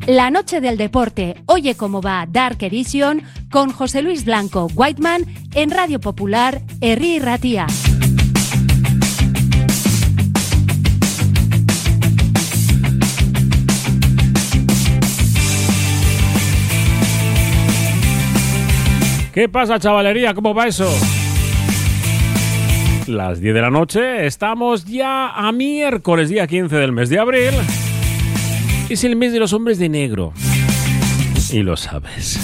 La noche del deporte, oye cómo va Dark Edition con José Luis Blanco Whiteman en Radio Popular, Herri Ratia. ¿Qué pasa, chavalería? ¿Cómo va eso? Las 10 de la noche, estamos ya a miércoles, día 15 del mes de abril. Es el mes de los hombres de negro. Y lo sabes.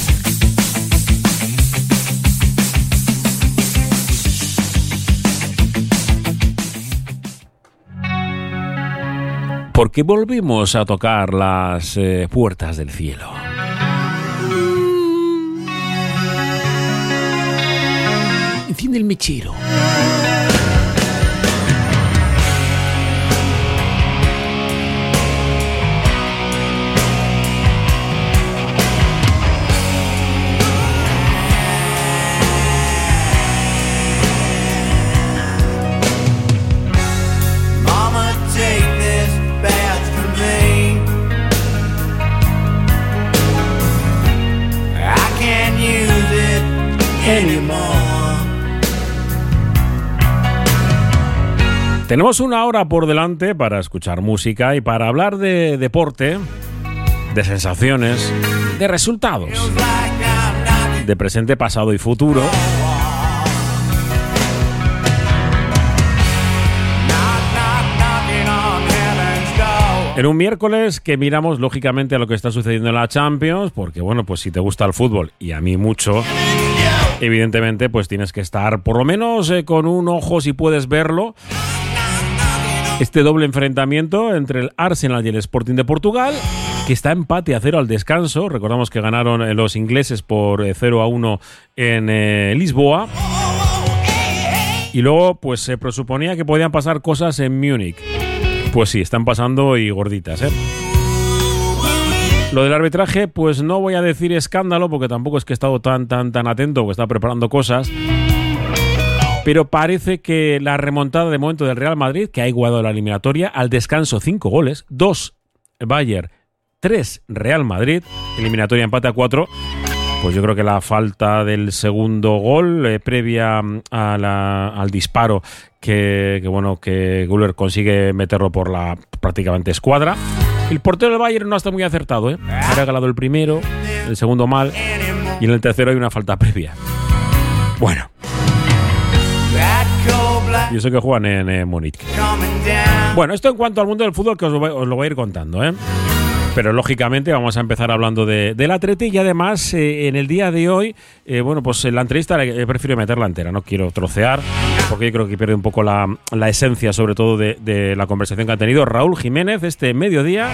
Porque volvimos a tocar las puertas del cielo. Enciende el mechero. Tenemos una hora por delante para escuchar música y para hablar de deporte, de sensaciones, de resultados, de presente, pasado y futuro. En un miércoles que miramos lógicamente a lo que está sucediendo en la Champions, porque bueno, pues si te gusta el fútbol, y a mí mucho, evidentemente pues tienes que estar por lo menos con un ojo, si puedes verlo, este doble enfrentamiento entre el Arsenal y el Sporting de Portugal, que está empate a 0 al descanso. Recordamos que ganaron los ingleses por 0-1 en Lisboa. Y luego pues se presuponía que podían pasar cosas en Múnich. Pues sí, están pasando y gorditas, ¿eh? Lo del arbitraje, pues no voy a decir escándalo, porque tampoco es que he estado tan atento, porque estaba preparando cosas. Pero parece que la remontada de momento del Real Madrid, que ha igualado la eliminatoria, al descanso 5 goles, 2 Bayern, 3 Real Madrid, eliminatoria empate a 4, pues yo creo que la falta del segundo gol previa al disparo que Güler consigue meterlo por la prácticamente escuadra. El portero del Bayern no está muy acertado, ¿eh? Ha regalado el primero, el segundo mal, y en el tercero hay una falta previa. Bueno. Yo sé que juegan en Múnich. Bueno, esto en cuanto al mundo del fútbol, que os lo voy a ir contando, ¿eh? Pero lógicamente vamos a empezar hablando del Atleti, y además en el día de hoy, pues la entrevista prefiero meterla entera, no quiero trocear, porque yo creo que pierde un poco la esencia, sobre todo de la conversación que ha tenido Raúl Jiménez este mediodía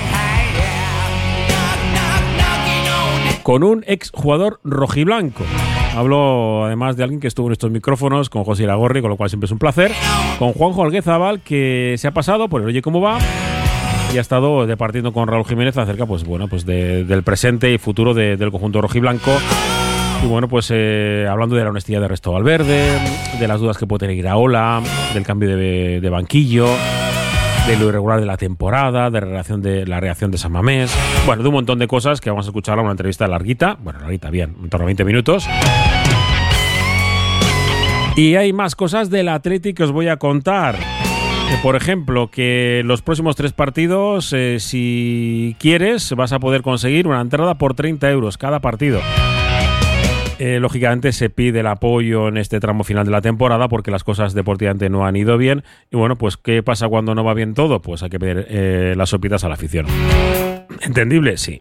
con un exjugador rojiblanco. Hablo además de alguien que estuvo en estos micrófonos con José Iragorri, con lo cual siempre es un placer, con Juanjo Alguezabal, que se ha pasado por el Oye Cómo Va y ha estado departiendo con Raúl Jiménez acerca del presente y futuro del conjunto rojiblanco. Y bueno, pues hablando de la honestidad de Ernesto Valverde, de las dudas que puede tener Iraola, del cambio de banquillo, de lo irregular de la temporada, de la reacción de San Mamés, bueno, de un montón de cosas que vamos a escuchar en una entrevista larguita, bien, en torno a 20 minutos. Y hay más cosas del Atleti que os voy a contar. Por ejemplo, que los próximos 3 partidos, si quieres, vas a poder conseguir una entrada por 30 euros cada partido. Lógicamente se pide el apoyo en este tramo final de la temporada porque las cosas deportivamente no han ido bien. Y bueno, pues ¿qué pasa cuando no va bien todo? Pues hay que pedir las sopitas a la afición. ¿Entendible? Sí.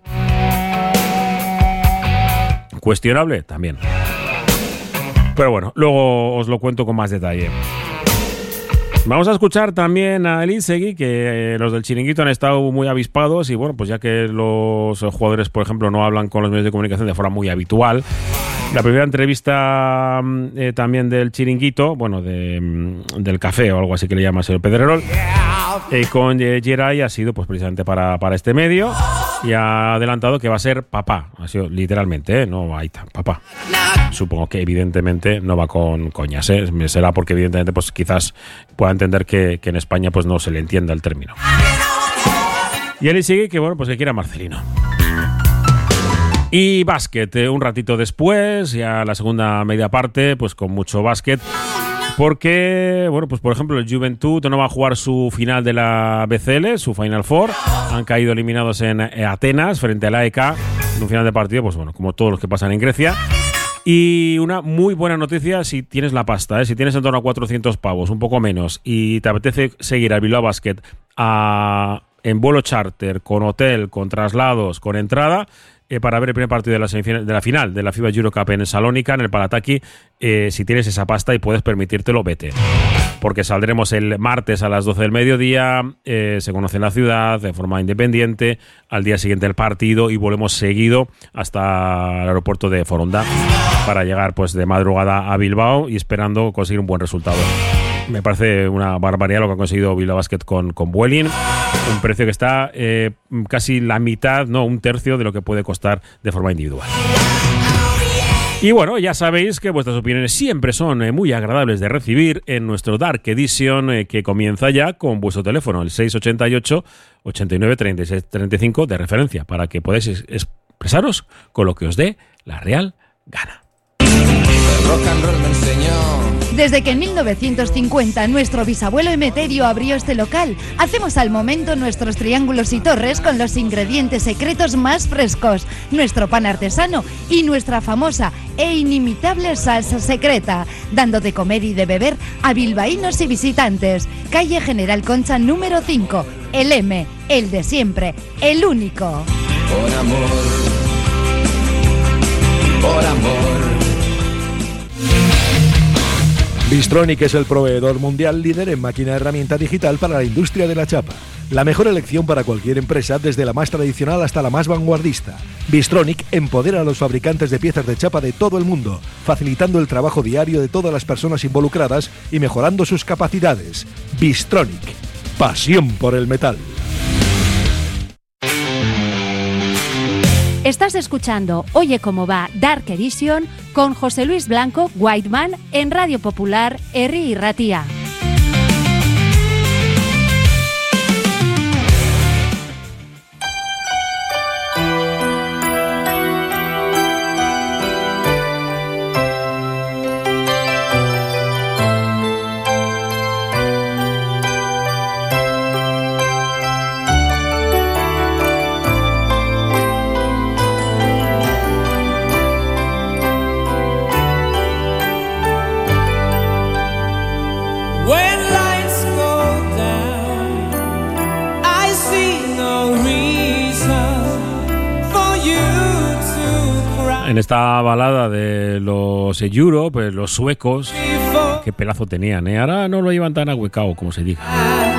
¿Cuestionable? También. Pero bueno, luego os lo cuento con más detalle. Vamos a escuchar también a Elizegui, que los del Chiringuito han estado muy avispados y bueno, pues ya que los jugadores, por ejemplo, no hablan con los medios de comunicación de forma muy habitual, la primera entrevista también del Chiringuito, bueno, del café o algo así que le llama el señor Pedrerol, con Geray ha sido pues precisamente para este medio, y ha adelantado que va a ser papá, ha sido literalmente, no ahí está, papá. Supongo que evidentemente no va con coñas, será porque evidentemente pues quizás pueda entender que en España pues no se le entienda el término. Y él sigue que bueno, pues que quiera Marcelino. Y básquet, un ratito después, ya la segunda media parte, pues con mucho básquet. Porque, bueno, pues por ejemplo, el Juventud no va a jugar su final de la BCL, su Final Four. Han caído eliminados en Atenas frente al AEK. En un final de partido, pues bueno, como todos los que pasan en Grecia. Y una muy buena noticia si tienes la pasta, si tienes en torno a 400 pavos, un poco menos, y te apetece seguir al Bilbao Basket en vuelo charter, con hotel, con traslados, con entrada, para ver el primer partido de la final de la FIBA Eurocup en Salónica, en el Palataki. Si tienes esa pasta y puedes permitírtelo, vete. Porque saldremos el martes a las 12 del mediodía, se conoce la ciudad de forma independiente, al día siguiente el partido y volvemos seguido hasta el aeropuerto de Foronda para llegar pues de madrugada a Bilbao y esperando conseguir un buen resultado. Me parece una barbaridad lo que ha conseguido Bilbao Basket con Vueling, un precio que está casi la mitad, no, un tercio de lo que puede costar de forma individual. Y bueno, ya sabéis que vuestras opiniones siempre son muy agradables de recibir en nuestro Dark Edition, que comienza ya con vuestro teléfono, el 688 89 36 35 de referencia, para que podáis expresaros con lo que os dé la real gana. El rock and roll me enseñó. Desde que en 1950 nuestro bisabuelo Emeterio abrió este local, hacemos al momento nuestros triángulos y torres con los ingredientes secretos más frescos, nuestro pan artesano y nuestra famosa e inimitable salsa secreta, dando de comer y de beber a bilbaínos y visitantes. Calle General Concha número 5, el M, el de siempre, el único. Por amor, por amor. Bystronic es el proveedor mundial líder en máquina herramienta digital para la industria de la chapa. La mejor elección para cualquier empresa, desde la más tradicional hasta la más vanguardista. Bystronic empodera a los fabricantes de piezas de chapa de todo el mundo, facilitando el trabajo diario de todas las personas involucradas y mejorando sus capacidades. Bystronic, pasión por el metal. Estás escuchando Oye Cómo Va Dark Edition con José Luis Blanco Whiteman en Radio Popular, Herri y Ratia. En esta balada de los Europe, los suecos, qué pelazo tenían, ¿eh? Ahora no lo llevan tan ahuecado, como se diga.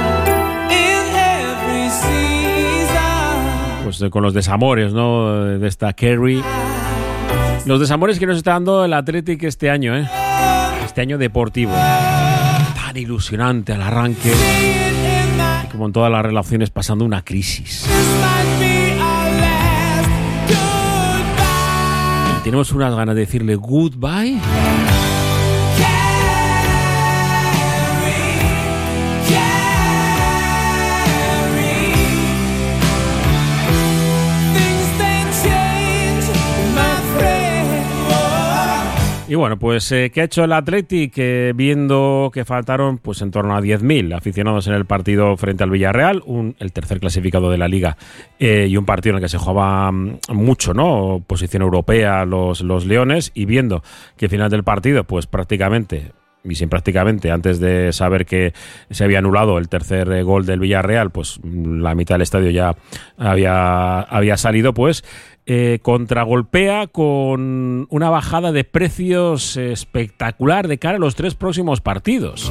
Pues con los desamores, ¿no? De esta Kerry. Los desamores que nos está dando el Athletic este año, ¿eh? Este año deportivo. Tan ilusionante al arranque. Y como en todas las relaciones, pasando una crisis. Tenemos unas ganas de decirle goodbye. Y bueno, pues ¿qué ha hecho el Athletic? Viendo que faltaron pues en torno a 10.000 aficionados en el partido frente al Villarreal, el tercer clasificado de la Liga, y un partido en el que se jugaba mucho, ¿no? Posición europea los Leones, y viendo que al final del partido, pues prácticamente, y sin prácticamente, antes de saber que se había anulado el tercer gol del Villarreal, pues la mitad del estadio ya había salido, pues contragolpea con una bajada de precios espectacular de cara a los 3 próximos partidos.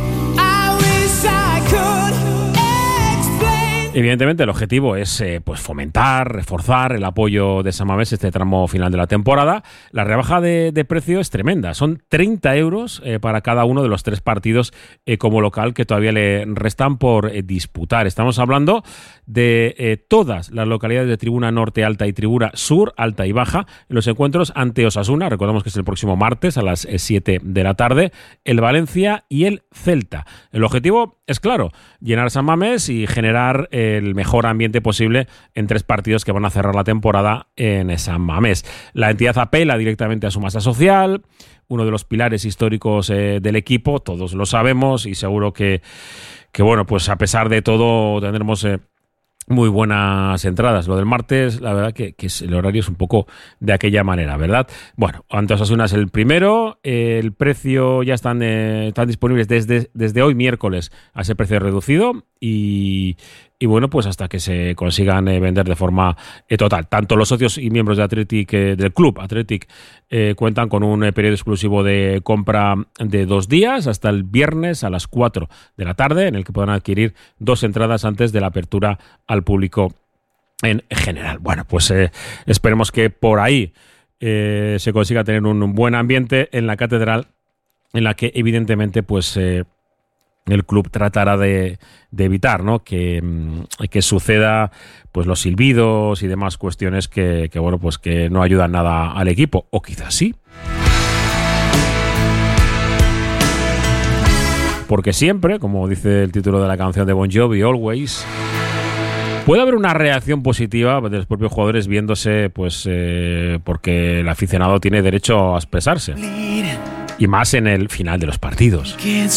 Evidentemente el objetivo es pues fomentar, reforzar el apoyo de San Mamés este tramo final de la temporada. La rebaja de precio es tremenda, son 30 euros para cada uno de los 3 partidos como local que todavía le restan por disputar. Estamos hablando de todas las localidades de Tribuna Norte Alta y Tribuna Sur Alta y Baja en los encuentros ante Osasuna, recordamos que es el próximo martes a las 7 de la tarde, el Valencia y el Celta. El objetivo es claro, llenar San Mamés y generar el mejor ambiente posible en 3 partidos que van a cerrar la temporada en San Mamés. La entidad apela directamente a su masa social, uno de los pilares históricos del equipo, todos lo sabemos, y seguro que bueno, pues a pesar de todo tendremos muy buenas entradas. Lo del martes, la verdad que el horario es un poco de aquella manera, ¿verdad? Bueno, ante Osasuna es el primero. El precio ya están disponibles desde hoy, miércoles, a ese precio reducido. Y bueno, pues hasta que se consigan vender de forma total. Tanto los socios y miembros de Athletic, del club Athletic, cuentan con un periodo exclusivo de compra de 2 días, hasta el viernes a las 4 de la tarde, en el que podrán adquirir 2 entradas antes de la apertura al público en general. Bueno, pues esperemos que por ahí se consiga tener un buen ambiente en la catedral, en la que evidentemente pues el club tratará de evitar, ¿no?, que suceda pues los silbidos y demás cuestiones que bueno, pues que no ayudan nada al equipo, o quizás sí. Porque siempre, como dice el título de la canción de Bon Jovi, Always, puede haber una reacción positiva de los propios jugadores viéndose, pues porque el aficionado tiene derecho a expresarse. Y más en el final de los partidos.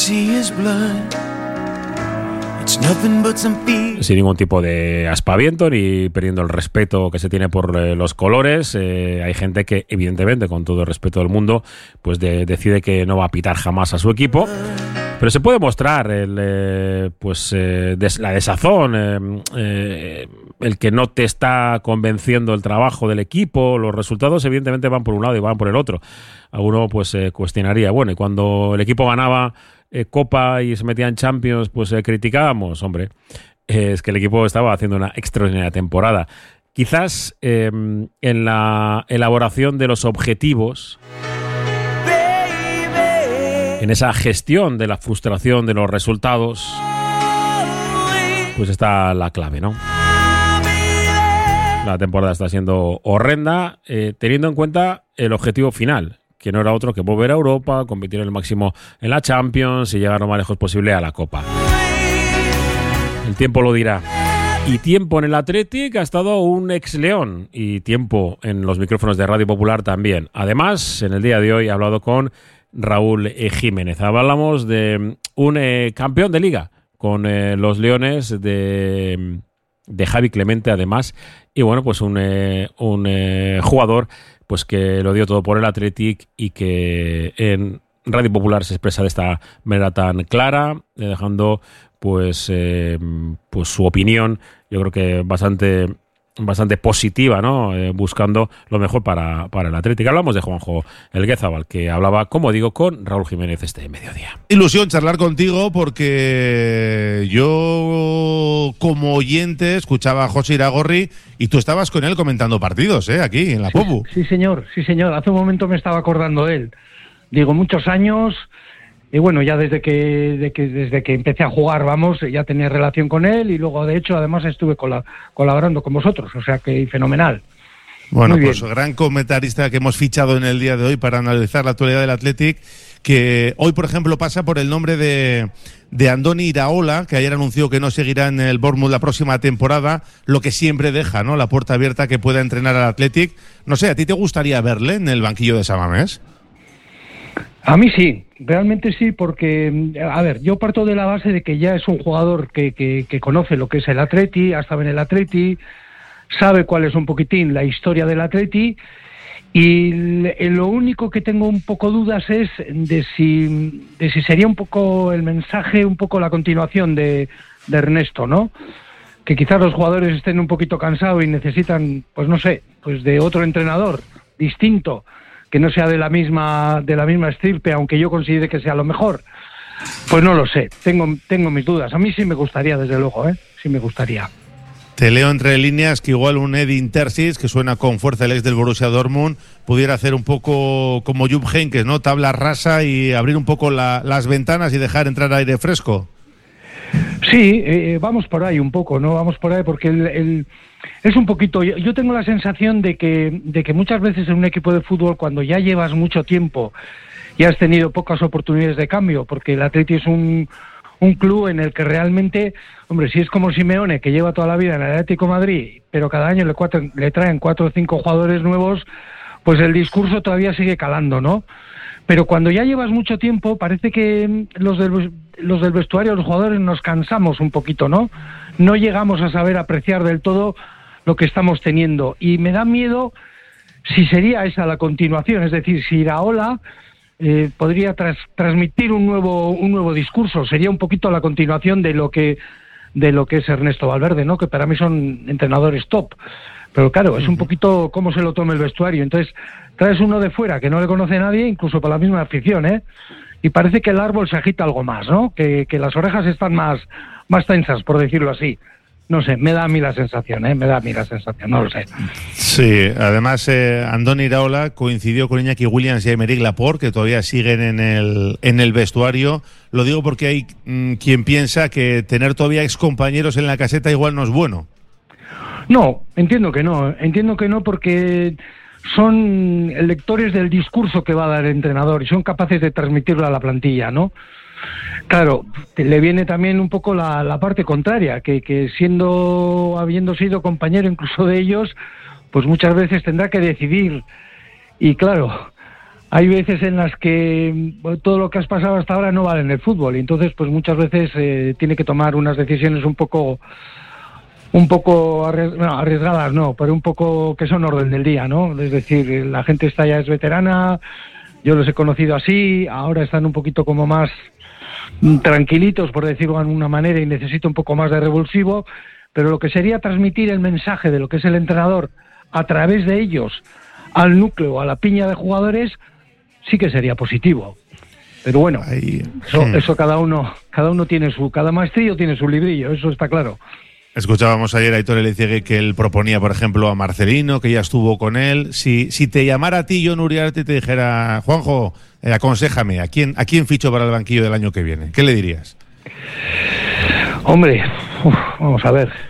Sin ningún tipo de aspaviento ni perdiendo el respeto que se tiene por los colores. Hay gente que, evidentemente, con todo el respeto del mundo, pues decide que no va a pitar jamás a su equipo. Pero se puede mostrar la desazón, el que no te está convenciendo el trabajo del equipo. Los resultados evidentemente van por un lado y van por el otro. Alguno pues cuestionaría, bueno, y cuando el equipo ganaba Copa y se metía en Champions, pues criticábamos. Hombre, es que el equipo estaba haciendo una extraordinaria temporada. Quizás en la elaboración de los objetivos, en esa gestión de la frustración de los resultados, pues está la clave, ¿no? La temporada está siendo horrenda, teniendo en cuenta el objetivo final, que no era otro que volver a Europa, competir el máximo en la Champions y llegar lo más lejos posible a la Copa. El tiempo lo dirá. Y tiempo en el Athletic ha estado un ex-León, y tiempo en los micrófonos de Radio Popular también. Además, en el día de hoy he hablado con Raúl Jiménez. Hablamos de un campeón de liga con los Leones de Javi Clemente, además, y bueno, pues un jugador pues que lo dio todo por el Athletic y que en Radio Popular se expresa de esta manera tan clara, dejando pues su opinión, yo creo que bastante positiva, ¿no? Buscando lo mejor para el Athletic. Hablamos de Juanjo Elguézabal, que hablaba, como digo, con Raúl Jiménez este mediodía. Ilusión charlar contigo, porque yo como oyente escuchaba a José Iragorri y tú estabas con él comentando partidos, aquí en la Popu. Sí, señor. Hace un momento me estaba acordando de él. Digo, muchos años. Y bueno, ya desde que empecé a jugar, ya tenía relación con él, y luego, de hecho, además estuve colaborando con vosotros, o sea que fenomenal. Bueno, pues gran comentarista que hemos fichado en el día de hoy para analizar la actualidad del Athletic, que hoy, por ejemplo, pasa por el nombre de Andoni Iraola, que ayer anunció que no seguirá en el Bournemouth la próxima temporada, lo que siempre deja, ¿no?, la puerta abierta que pueda entrenar al Athletic. No sé, ¿a ti te gustaría verle en el banquillo de San Mamés? A mí sí, realmente sí, porque, a ver, yo parto de la base de que ya es un jugador que conoce lo que es el Atleti, ha estado en el Atleti, sabe cuál es un poquitín la historia del Atleti, y lo único que tengo un poco dudas es de si sería un poco el mensaje, un poco la continuación de Ernesto, ¿no? Que quizás los jugadores estén un poquito cansados y necesitan, pues no sé, pues de otro entrenador distinto, que no sea de la misma estirpe, aunque yo considere que sea lo mejor. Pues no lo sé, tengo mis dudas. A mí sí me gustaría, desde luego, sí me gustaría. Te leo entre líneas que igual un Edin Terzic, que suena con fuerza el ex del Borussia Dortmund, pudiera hacer un poco como Jupp Heynckes, ¿no? Tabla rasa y abrir un poco las ventanas y dejar entrar aire fresco. Sí, vamos por ahí un poco, ¿no? Vamos por ahí porque es un poquito. Yo tengo la sensación de que muchas veces en un equipo de fútbol, cuando ya llevas mucho tiempo y has tenido pocas oportunidades de cambio, porque el Atleti es un un club en el que realmente, hombre, si es como Simeone, que lleva toda la vida en el Atlético de Madrid, pero cada año le traen 4 o 5 jugadores nuevos, pues el discurso todavía sigue calando, ¿no? Pero cuando ya llevas mucho tiempo, parece que los del vestuario, los jugadores, nos cansamos un poquito, ¿no? No llegamos a saber apreciar del todo lo que estamos teniendo. Y me da miedo si sería esa la continuación, es decir, si Iraola podría transmitir un nuevo discurso, sería un poquito la continuación de lo que es Ernesto Valverde, ¿no? Que para mí son entrenadores top. Pero claro, es un poquito cómo se lo tome el vestuario. Entonces, traes uno de fuera que no le conoce a nadie, incluso por la misma afición, ¿eh? Y parece que el árbol se agita algo más, ¿no? Que las orejas están más tensas, por decirlo así. No sé, me da a mí la sensación, no lo sé. Sí, además Andoni Iraola coincidió con Iñaki Williams y Aymeric Laporte, que todavía siguen en el vestuario. Lo digo porque hay quien piensa que tener todavía excompañeros en la caseta igual no es bueno. No, entiendo que no, porque son lectores del discurso que va a dar el entrenador y son capaces de transmitirlo a la plantilla, ¿no? Claro, le viene también un poco la parte contraria, que habiendo sido compañero incluso de ellos, pues muchas veces tendrá que decidir. Y claro, hay veces en las que todo lo que has pasado hasta ahora no vale en el fútbol, y entonces pues muchas veces tiene que tomar unas decisiones un poco arriesgadas, no, pero un poco que son orden del día, ¿no? Es decir, la gente esta ya es veterana, yo los he conocido así, ahora están un poquito como más tranquilitos, por decirlo de alguna manera, y necesito un poco más de revulsivo, pero lo que sería transmitir el mensaje de lo que es el entrenador a través de ellos al núcleo, a la piña de jugadores, sí que sería positivo. Pero bueno, eso cada uno tiene cada maestrillo tiene su librillo, eso está claro. Escuchábamos ayer a Aitor Elizegui que él proponía, por ejemplo, a Marcelino, que ya estuvo con él. Si te llamara a ti, Jon Uriarte, y te dijera, Juanjo, aconséjame, ¿a quién ficho para el banquillo del año que viene? ¿Qué le dirías? Hombre, vamos a ver.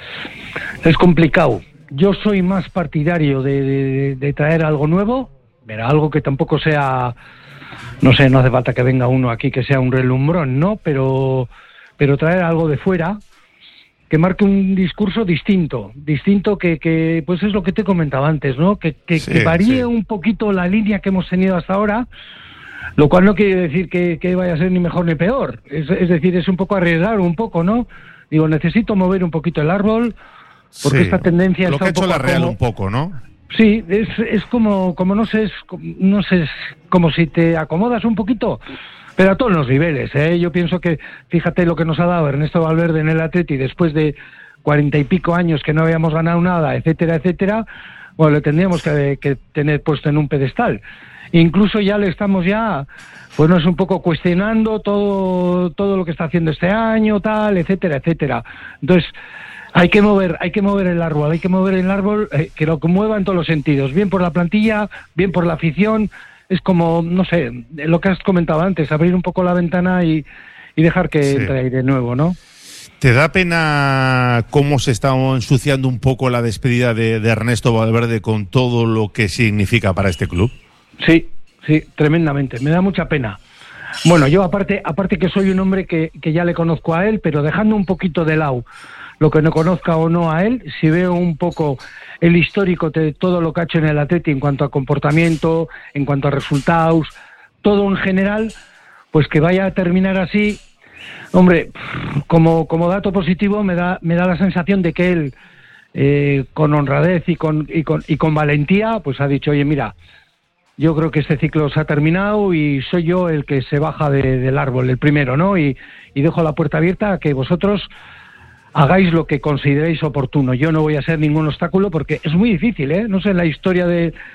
Es complicado. Yo soy más partidario de traer algo nuevo, pero algo que tampoco sea, no sé, no hace falta que venga uno aquí que sea un relumbrón, ¿no? Pero traer algo de fuera que marque un discurso distinto que pues es lo que te comentaba antes, ¿no? Que varíe un poquito la línea que hemos tenido hasta ahora, lo cual no quiere decir que vaya a ser ni mejor ni peor. Es decir, es un poco arriesgar un poco, ¿no? Digo, necesito mover un poquito el árbol, porque esta tendencia lo está que ha hecho la Real como, un poco, ¿no? Sí, es como no sé, es como si te acomodas un poquito, pero a todos los niveles, ¿eh? Yo pienso que, fíjate lo que nos ha dado Ernesto Valverde en el Atleti después de 40 y pico años que no habíamos ganado nada, etcétera, bueno, le tendríamos que tener puesto en un pedestal. Incluso ya le estamos pues nos un poco cuestionando todo lo que está haciendo este año, tal, etcétera. Entonces, hay que mover el árbol, que lo mueva en todos los sentidos, bien por la plantilla, bien por la afición. Es como, no sé, lo que has comentado antes, abrir un poco la ventana y dejar que entre aire nuevo, ¿no? ¿Te da pena cómo se está ensuciando un poco la despedida de Ernesto Valverde con todo lo que significa para este club? Sí, tremendamente, me da mucha pena. Bueno, yo aparte que soy un hombre que ya le conozco a él, pero dejando un poquito de lado lo que no conozca o no a él, si veo un poco el histórico de todo lo que ha hecho en el Atleti en cuanto a comportamiento, en cuanto a resultados, todo en general, pues que vaya a terminar así, hombre, como dato positivo me da la sensación de que él, con honradez y con valentía, pues ha dicho, oye, mira, yo creo que este ciclo se ha terminado y soy yo el que se baja del árbol, el primero, ¿no? Y dejo la puerta abierta a que vosotros hagáis lo que consideréis oportuno. Yo no voy a ser ningún obstáculo porque es muy difícil, ¿eh? No sé, en la historia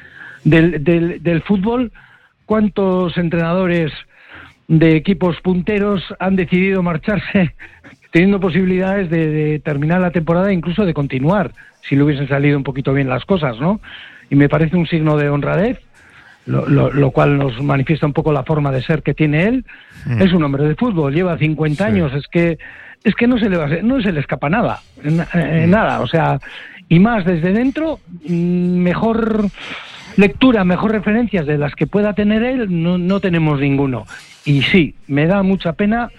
del fútbol, cuántos entrenadores de equipos punteros han decidido marcharse teniendo posibilidades de terminar la temporada e incluso de continuar, si le hubiesen salido un poquito bien las cosas, ¿no? Y me parece un signo de honradez, lo cual nos manifiesta un poco la forma de ser que tiene él. Es un hombre de fútbol, lleva 50 años, es que no se le escapa nada, nada, o sea, y más desde dentro, mejor lectura, mejor referencias de las que pueda tener él, no tenemos ninguno. Y sí, me da mucha pena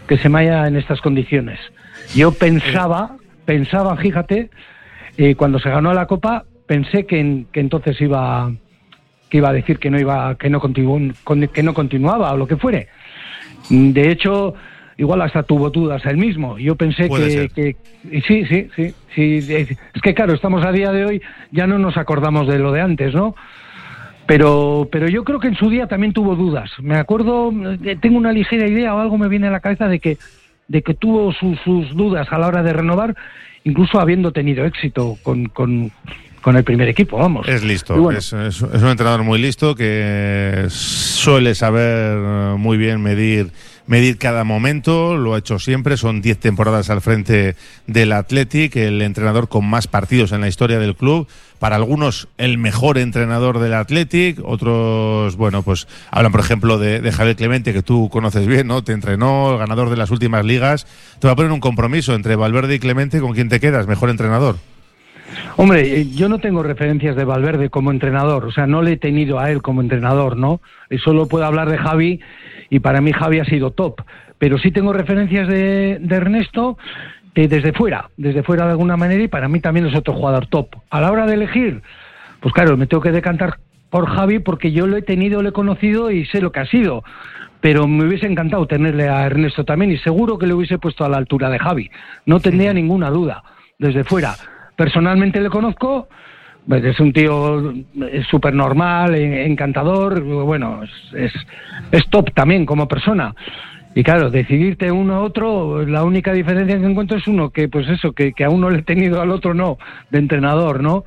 que se vaya en estas condiciones. Yo pensaba, fíjate, cuando se ganó la Copa, pensé que entonces iba a decir que no continuaba o lo que fuere. De hecho, igual hasta tuvo dudas él mismo. Yo pensé que sí. Es que claro, estamos a día de hoy, ya no nos acordamos de lo de antes, ¿no? Pero yo creo que en su día también tuvo dudas. Me acuerdo, tengo una ligera idea o algo me viene a la cabeza de que tuvo sus dudas a la hora de renovar, incluso habiendo tenido éxito con el primer equipo, vamos. Es listo, bueno, es un entrenador muy listo que suele saber muy bien medir cada momento, lo ha hecho siempre, son 10 temporadas al frente del Athletic, el entrenador con más partidos en la historia del club, para algunos el mejor entrenador del Athletic, otros, bueno, pues hablan por ejemplo de Javier Clemente, que tú conoces bien, ¿no? Te entrenó, el ganador de las últimas ligas. Te va a poner un compromiso entre Valverde y Clemente, ¿con quién te quedas? ¿Mejor entrenador? Hombre, yo no tengo referencias de Valverde como entrenador, o sea, no le he tenido a él como entrenador, ¿no? Solo puedo hablar de Javi, y para mí Javi ha sido top, pero sí tengo referencias de Ernesto desde fuera de alguna manera, y para mí también es otro jugador top. A la hora de elegir, pues claro, me tengo que decantar por Javi porque yo lo he tenido, lo he conocido y sé lo que ha sido, pero me hubiese encantado tenerle a Ernesto también, y seguro que le hubiese puesto a la altura de Javi, no tendría ninguna duda, desde fuera. Personalmente le conozco, pues es un tío súper normal, encantador, bueno, es top también como persona. Y claro, decidirte uno a otro, la única diferencia que encuentro es uno que, pues eso, que a uno le he tenido, al otro no, de entrenador, ¿no?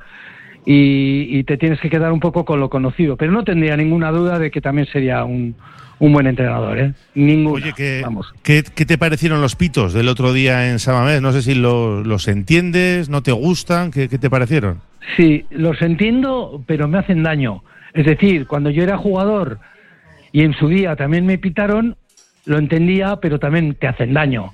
Y te tienes que quedar un poco con lo conocido, pero no tendría ninguna duda de que también sería un buen entrenador, ¿eh? Ninguna. Oye, vamos. ¿qué te parecieron los pitos del otro día en San Mamés? No sé si los entiendes, no te gustan, ¿qué te parecieron? Sí, los entiendo, pero me hacen daño. Es decir, cuando yo era jugador y en su día también me pitaron, lo entendía, pero también te hacen daño.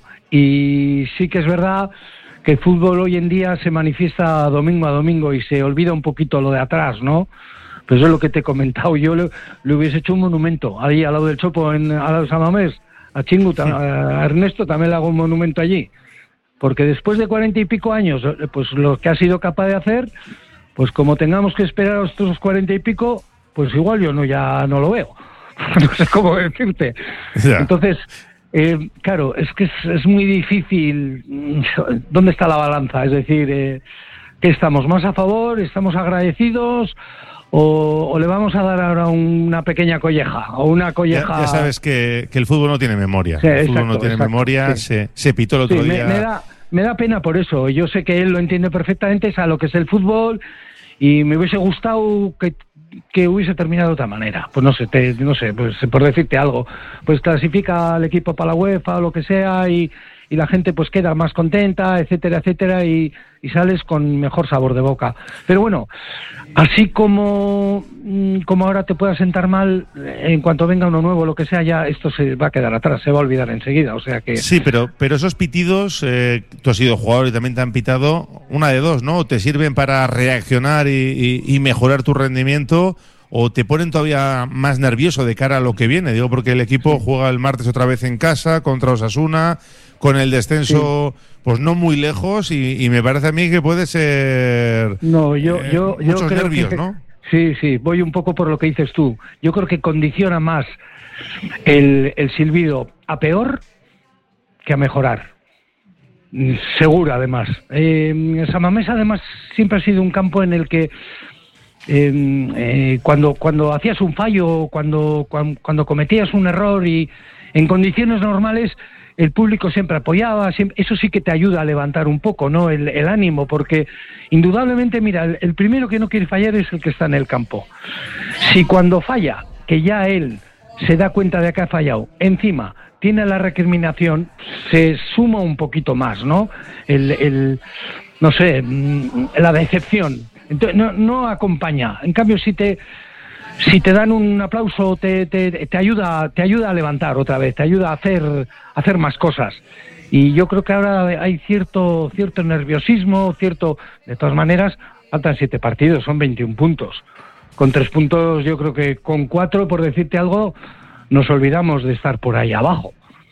Y sí que es verdad que el fútbol hoy en día se manifiesta domingo a domingo y se olvida un poquito lo de atrás, ¿no? Pues eso es lo que te he comentado. Yo le hubiese hecho un monumento ahí al lado del Chopo, al lado de San Mamés, a Chingu, a Ernesto también le hago un monumento allí. Porque después de 40 y pico años, pues lo que ha sido capaz de hacer, pues como tengamos que esperar a otros 40 y pico, pues igual yo ya no lo veo. No sé cómo decirte. Ya. Entonces, claro, es que es muy difícil. ¿Dónde está la balanza? Es decir, ¿qué estamos? ¿Más a favor? ¿Estamos agradecidos? ¿O le vamos a dar ahora una pequeña colleja? O una colleja. Ya sabes que el fútbol no tiene memoria. Sí, el fútbol no tiene memoria. Sí. Se pitó el otro día. Me da pena por eso. Yo sé que él lo entiende perfectamente, es a lo que es el fútbol, y me hubiese gustado que hubiese terminado de otra manera. Pues no sé, pues por decirte algo, pues clasifica al equipo para la UEFA o lo que sea, y la gente pues queda más contenta, etcétera, y sales con mejor sabor de boca. Pero bueno, así como ahora te pueda sentar mal, en cuanto venga uno nuevo, lo que sea, ya esto se va a quedar atrás, se va a olvidar enseguida, o sea que... Sí, pero esos pitidos, tú has sido jugador y también te han pitado, una de dos, ¿no? Te sirven para reaccionar y mejorar tu rendimiento, o te ponen todavía más nervioso de cara a lo que viene. Digo, porque el equipo juega el martes otra vez en casa contra Osasuna, con el descenso pues no muy lejos, y me parece a mí que puede ser muchos creo nervios, ¿no? Sí, voy un poco por lo que dices tú. Yo creo que condiciona más el silbido a peor que a mejorar. Seguro, además. San Mamés, además, siempre ha sido un campo en el que cuando hacías un fallo, cuando cometías un error, y en condiciones normales el público siempre apoyaba, eso sí que te ayuda a levantar un poco, ¿no? El ánimo, porque indudablemente, mira, el primero que no quiere fallar es el que está en el campo. Si cuando falla, que ya él se da cuenta de que ha fallado, encima tiene la recriminación, se suma un poquito más, ¿no? No sé, la decepción. Entonces, no acompaña. En cambio, si te dan un aplauso, te ayuda a levantar otra vez, te ayuda a hacer más cosas. Y yo creo que ahora hay cierto nerviosismo, de todas maneras, faltan 7 partidos, son 21 puntos. Con 3 puntos, yo creo que con 4, por decirte algo, nos olvidamos de estar por ahí abajo.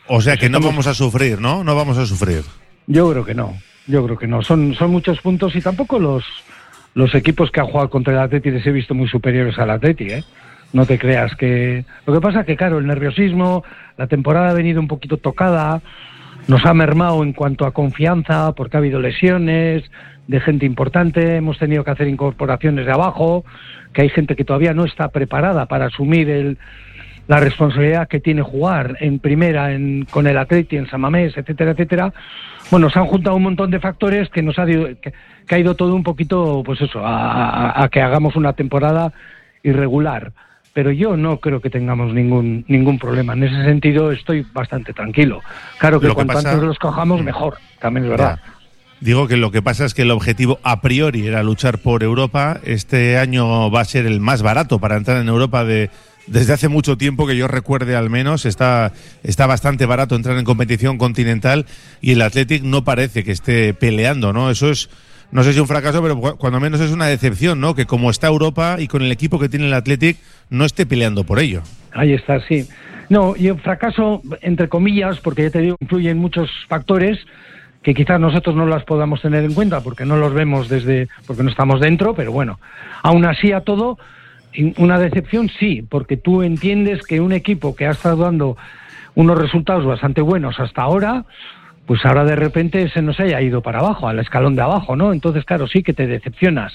O sea que no vamos a sufrir, ¿no? No vamos a sufrir. Yo creo que no. Son muchos puntos y tampoco los equipos que han jugado contra el Atleti les he visto muy superiores al Atleti, ¿eh? No te creas que... Lo que pasa es que, claro, el nerviosismo, la temporada ha venido un poquito tocada, nos ha mermado en cuanto a confianza, porque ha habido lesiones de gente importante, hemos tenido que hacer incorporaciones de abajo, que hay gente que todavía no está preparada para asumir la responsabilidad que tiene jugar en primera con el Atleti, en San Mamés, etcétera, etcétera. Bueno, se han juntado un montón de factores que que ha ido todo un poquito, pues eso, a que hagamos una temporada irregular. Pero yo no creo que tengamos ningún problema. En ese sentido estoy bastante tranquilo. Claro que cuanto antes los cojamos, mejor. También es verdad. Ya. Digo que lo que pasa es que el objetivo a priori era luchar por Europa. Este año va a ser el más barato para entrar en Europa desde hace mucho tiempo, que yo recuerde al menos. Está bastante barato entrar en competición continental y el Athletic no parece que esté peleando, ¿no? Eso es, no sé si un fracaso, pero cuando menos es una decepción, ¿no? Que como está Europa y con el equipo que tiene el Athletic no esté peleando por ello. Ahí está, sí. No, y un fracaso, entre comillas, porque ya te digo, influyen muchos factores que quizás nosotros no las podamos tener en cuenta porque no los vemos porque no estamos dentro, pero bueno, aún así a todo, una decepción sí, porque tú entiendes que un equipo que ha estado dando unos resultados bastante buenos hasta ahora, pues ahora de repente se nos haya ido para abajo, al escalón de abajo, ¿no? Entonces, claro, sí que te decepcionas.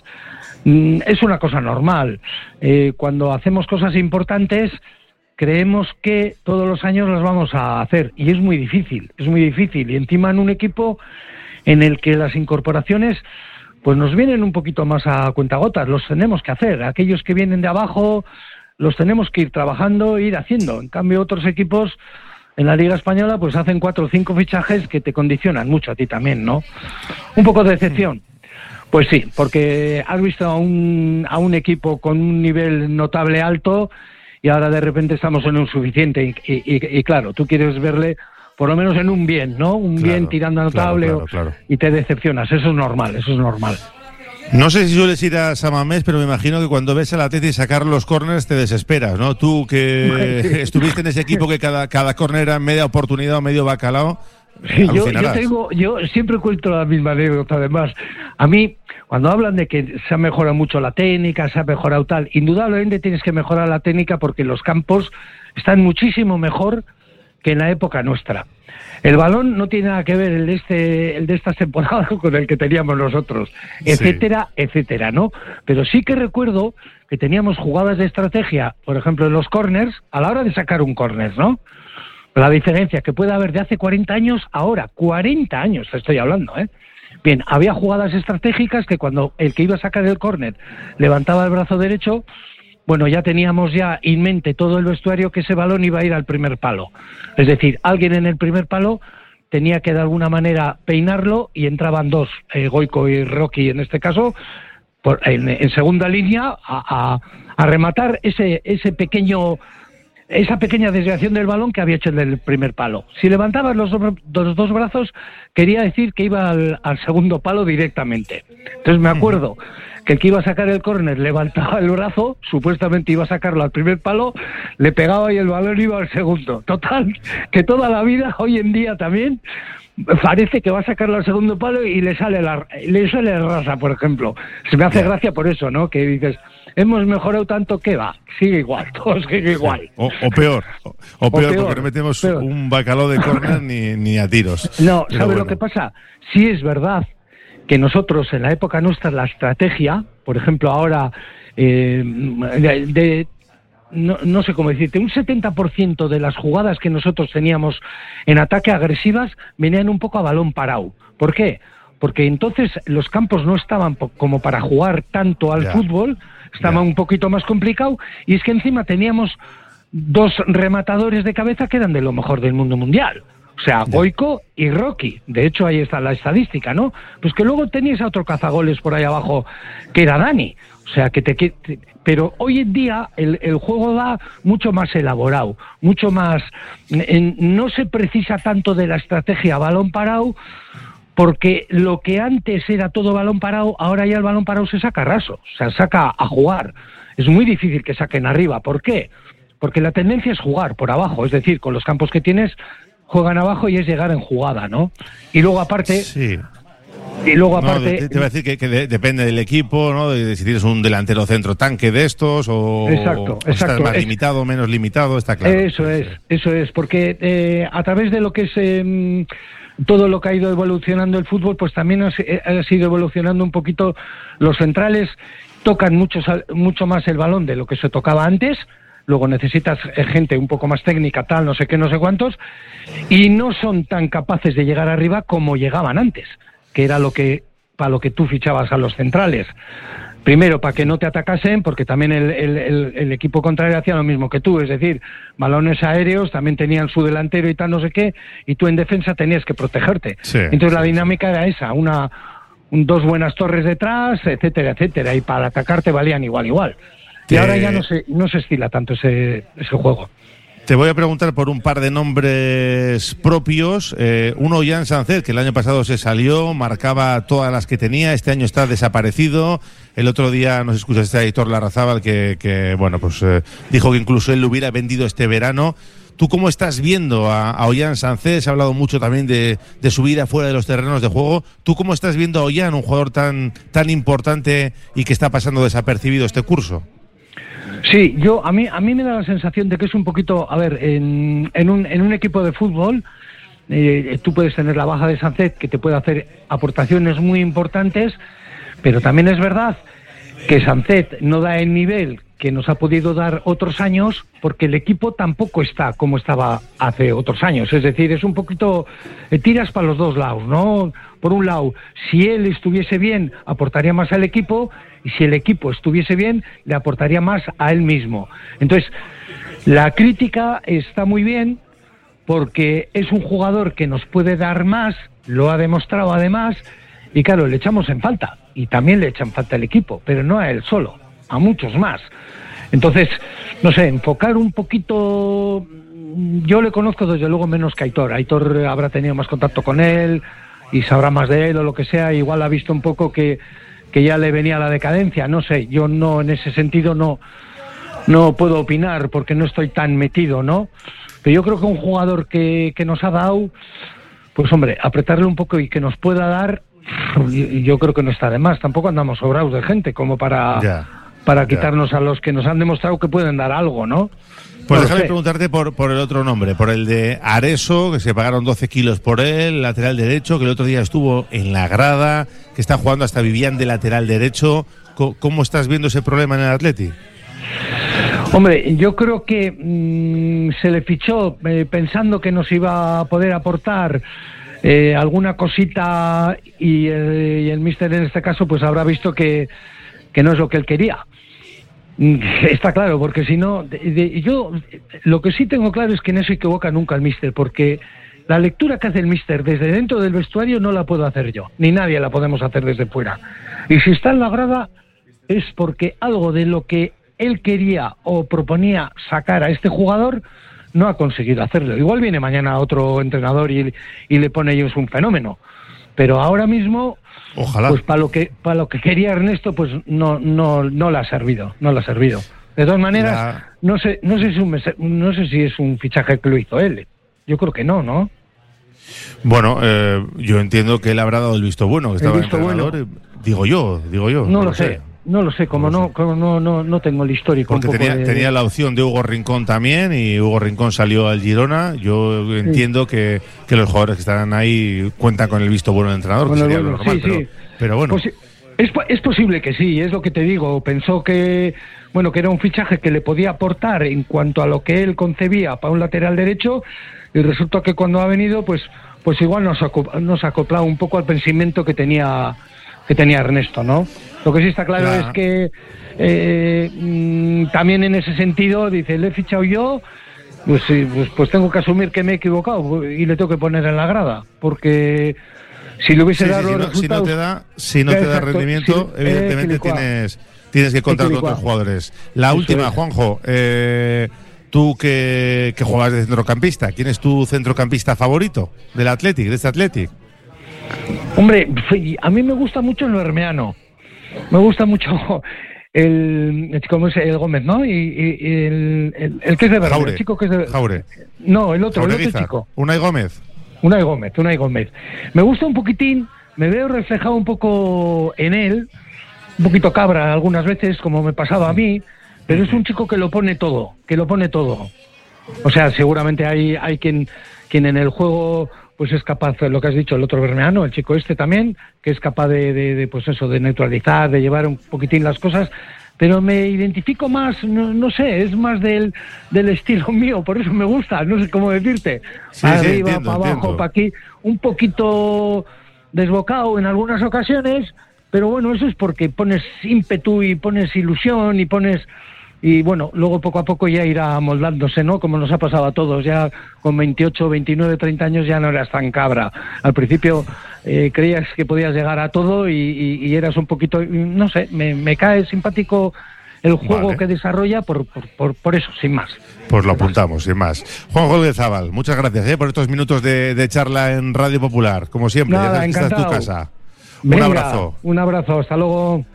Es una cosa normal. Cuando hacemos cosas importantes, creemos que todos los años las vamos a hacer, y es muy difícil. Y encima en un equipo en el que las incorporaciones pues nos vienen un poquito más a cuentagotas, los tenemos que hacer. Aquellos que vienen de abajo los tenemos que ir trabajando e ir haciendo. En cambio, otros equipos en la Liga Española pues hacen 4 o 5 fichajes que te condicionan mucho a ti también, ¿no? Un poco de decepción. Pues sí, porque has visto a un equipo con un nivel notable alto y ahora de repente estamos en un suficiente y claro, tú quieres verle por lo menos en un bien, ¿no? Bien tirando a notable claro. Y te decepcionas. Eso es normal. No sé si sueles ir a San Mamés, pero me imagino que cuando ves al Atleti sacar los córners te desesperas, ¿no? Tú que estuviste en ese equipo que cada córner era media oportunidad o medio bacalao, yo siempre cuento la misma anécdota. Además, a mí, cuando hablan de que se ha mejorado mucho la técnica, se ha mejorado tal, indudablemente tienes que mejorar la técnica porque los campos están muchísimo mejor que en la época nuestra. El balón no tiene nada que ver el de estas temporadas con el que teníamos nosotros, etcétera, etcétera, ¿no? Pero sí que recuerdo que teníamos jugadas de estrategia, por ejemplo, en los corners, a la hora de sacar un córner, ¿no? La diferencia que puede haber de hace 40 años ahora, 40 años te estoy hablando, ¿eh? Bien, había jugadas estratégicas que cuando el que iba a sacar el córner levantaba el brazo derecho, bueno, ya teníamos en mente todo el vestuario que ese balón iba a ir al primer palo. Es decir, alguien en el primer palo tenía que de alguna manera peinarlo y entraban dos, Goico y Rocky en este caso, en segunda línea a rematar esa pequeña desviación del balón que había hecho el del primer palo. Si levantabas los dos brazos, quería decir que iba al segundo palo directamente. Entonces me acuerdo que el que iba a sacar el córner levantaba el brazo, supuestamente iba a sacarlo al primer palo, le pegaba y el balón iba al segundo. Total, que toda la vida, hoy en día también, parece que va a sacarlo al segundo palo y le sale rasa, por ejemplo. Se me hace gracia por eso, ¿no? Que dices, hemos mejorado tanto que va, sigue igual, todo sigue igual. O peor, porque no metemos un bacalao de córner ni a tiros. No, ¿sabes lo que pasa? Sí es verdad que nosotros en la época nuestra la estrategia, por ejemplo ahora, no sé cómo decirte, un 70% de las jugadas que nosotros teníamos en ataque agresivas venían un poco a balón parado. ¿Por qué? Porque entonces los campos no estaban como para jugar tanto al fútbol, estaba un poquito más complicado, y es que encima teníamos 2 rematadores de cabeza que eran de lo mejor del mundo mundial. O sea, Goico y Rocky. De hecho, ahí está la estadística, ¿no? Pues que luego tenías a otro cazagoles por ahí abajo, que era Dani. O sea, pero hoy en día el juego va mucho más elaborado, mucho más... no se precisa tanto de la estrategia balón parado, porque lo que antes era todo balón parado, ahora ya el balón parado se saca raso, o sea, saca a jugar. Es muy difícil que saquen arriba. ¿Por qué? Porque la tendencia es jugar por abajo, es decir, con los campos que tienes, juegan abajo y es llegar en jugada, ¿no? Y luego aparte... Sí. Y luego aparte... No, te iba a decir que depende del equipo, ¿no? De si tienes un delantero centro tanque de estos o estás más limitado o menos limitado, está claro. Eso es, porque a través de lo que es todo lo que ha ido evolucionando el fútbol, pues también ha sido evolucionando un poquito. Los centrales tocan mucho más el balón de lo que se tocaba antes. Luego necesitas gente un poco más técnica, tal, no sé qué, no sé cuántos, y no son tan capaces de llegar arriba como llegaban antes, que era para lo que tú fichabas a los centrales. Primero, para que no te atacasen, porque también el equipo contrario hacía lo mismo que tú, es decir, balones aéreos, también tenían su delantero y tal, no sé qué, y tú en defensa tenías que protegerte. Sí, entonces la dinámica era esa, dos buenas torres detrás, etcétera, etcétera, y para atacarte valían igual. Y ahora ya no se estila tanto ese juego. Te voy a preguntar por un par de nombres propios. Uno, Ollán Sánchez, que el año pasado se salió, marcaba todas las que tenía, este año está desaparecido. El otro día nos escuchaste a Aitor Larrazábal que bueno, pues dijo que incluso él lo hubiera vendido este verano. ¿Tú cómo estás viendo a Ollán Sánchez? Se ha hablado mucho también de su vida fuera de los terrenos de juego. ¿Tú cómo estás viendo a Ollán, un jugador tan importante y que está pasando desapercibido este curso? Sí, a mí me da la sensación de que es un poquito, a ver, en un equipo de fútbol tú puedes tener la baja de Sánchez, que te puede hacer aportaciones muy importantes, pero también es verdad que Sánchez no da el nivel que nos ha podido dar otros años, porque el equipo tampoco está como estaba hace otros años. Es decir, es un poquito, tiras para los dos lados, ¿no? Por un lado, si él estuviese bien, aportaría más al equipo, y si el equipo estuviese bien, le aportaría más a él mismo. Entonces, la crítica está muy bien, porque es un jugador que nos puede dar más, lo ha demostrado además, y claro, le echamos en falta, y también le echan falta al equipo, pero no a él solo, a muchos más. Entonces, no sé, enfocar un poquito... Yo le conozco desde luego menos que Aitor. Aitor habrá tenido más contacto con él y sabrá más de él o lo que sea. Igual ha visto un poco que ya le venía la decadencia. No sé, yo no, en ese sentido no puedo opinar porque no estoy tan metido, ¿no? Pero yo creo que un jugador que nos ha dado, pues hombre, apretarle un poco y que nos pueda dar, yo creo que no está de más. Tampoco andamos sobrados de gente como para quitarnos a los que nos han demostrado que pueden dar algo, ¿no? Pues déjame preguntarte por el otro nombre, por el de Areso, que se pagaron 12 kilos por él, lateral derecho, que el otro día estuvo en la grada, que está jugando hasta Vivian de lateral derecho. ¿Cómo estás viendo ese problema en el Atleti? Hombre, yo creo que se le fichó pensando que nos iba a poder aportar alguna cosita y el míster en este caso pues habrá visto que no es lo que él quería. Está claro, porque si no... yo lo que sí tengo claro es que no se equivoca nunca el míster, porque la lectura que hace el míster desde dentro del vestuario no la puedo hacer yo, ni nadie la podemos hacer desde fuera. Y si está en la grada es porque algo de lo que él quería o proponía sacar a este jugador no ha conseguido hacerlo. Igual viene mañana otro entrenador y le pone ellos un fenómeno, pero ahora mismo... Ojalá. Pues para lo que quería Ernesto, pues no le ha servido, De todas maneras, no sé si es un fichaje que lo hizo él. Yo creo que no. Bueno, yo entiendo que él habrá dado el visto bueno, que estaba entrenador, bueno. Digo yo. No lo sé. No lo sé, como no tengo el histórico. Porque tenía la opción de Hugo Rincón también, y Hugo Rincón salió al Girona. Yo entiendo que los jugadores que están ahí cuentan con el visto bueno del entrenador, que sería lo normal, pero bueno. Pues es posible que sí, es lo que te digo. Pensó que era un fichaje que le podía aportar en cuanto a lo que él concebía para un lateral derecho, y resulta que cuando ha venido, pues igual nos ha acoplado un poco al pensamiento que tenía Ernesto, ¿no? Lo que sí está claro es que también en ese sentido dice, le he fichado yo, pues tengo que asumir que me he equivocado y le tengo que poner en la grada, porque si le hubiese dado los resultados... Si no te da rendimiento, evidentemente tienes que contar con otros jugadores. La última, Juanjo, tú que juegas de centrocampista, ¿quién es tu centrocampista favorito del Athletic, de este Athletic? Hombre, a mí me gusta mucho el Bermeano. Me gusta mucho el chico es el Gómez, ¿no? Y el que es de verde, Jaure. el chico que es de... Jaure. No, el otro Jaureguizar. chico. Unai Gómez. Unai Gómez. Me gusta un poquitín, me veo reflejado un poco en él, un poquito cabra algunas veces, como me pasaba a mí, pero es un chico que lo pone todo. O sea, seguramente hay quien en el juego pues es capaz, lo que has dicho, el otro bermeano, el chico este también, que es capaz de pues eso, de neutralizar, de llevar un poquitín las cosas, pero me identifico más, no sé, es más del estilo mío, por eso me gusta, no sé cómo decirte. Sí, arriba, entiendo, para abajo, para aquí, un poquito desbocado en algunas ocasiones, pero bueno, eso es porque pones ímpetu y pones ilusión y pones... Y bueno, luego poco a poco ya irá moldándose, ¿no? Como nos ha pasado a todos. Ya con 28, 29, 30 años ya no eras tan cabra. Al principio creías que podías llegar a todo y eras un poquito... No sé, me cae simpático el juego que desarrolla por eso, sin más. Pues lo apuntamos, sin más. Juan Golguezábal, muchas gracias por estos minutos de charla en Radio Popular. Como siempre, Nada, ya sabes que esta es tu encantado. casa. Venga, Un abrazo. Un abrazo, hasta luego.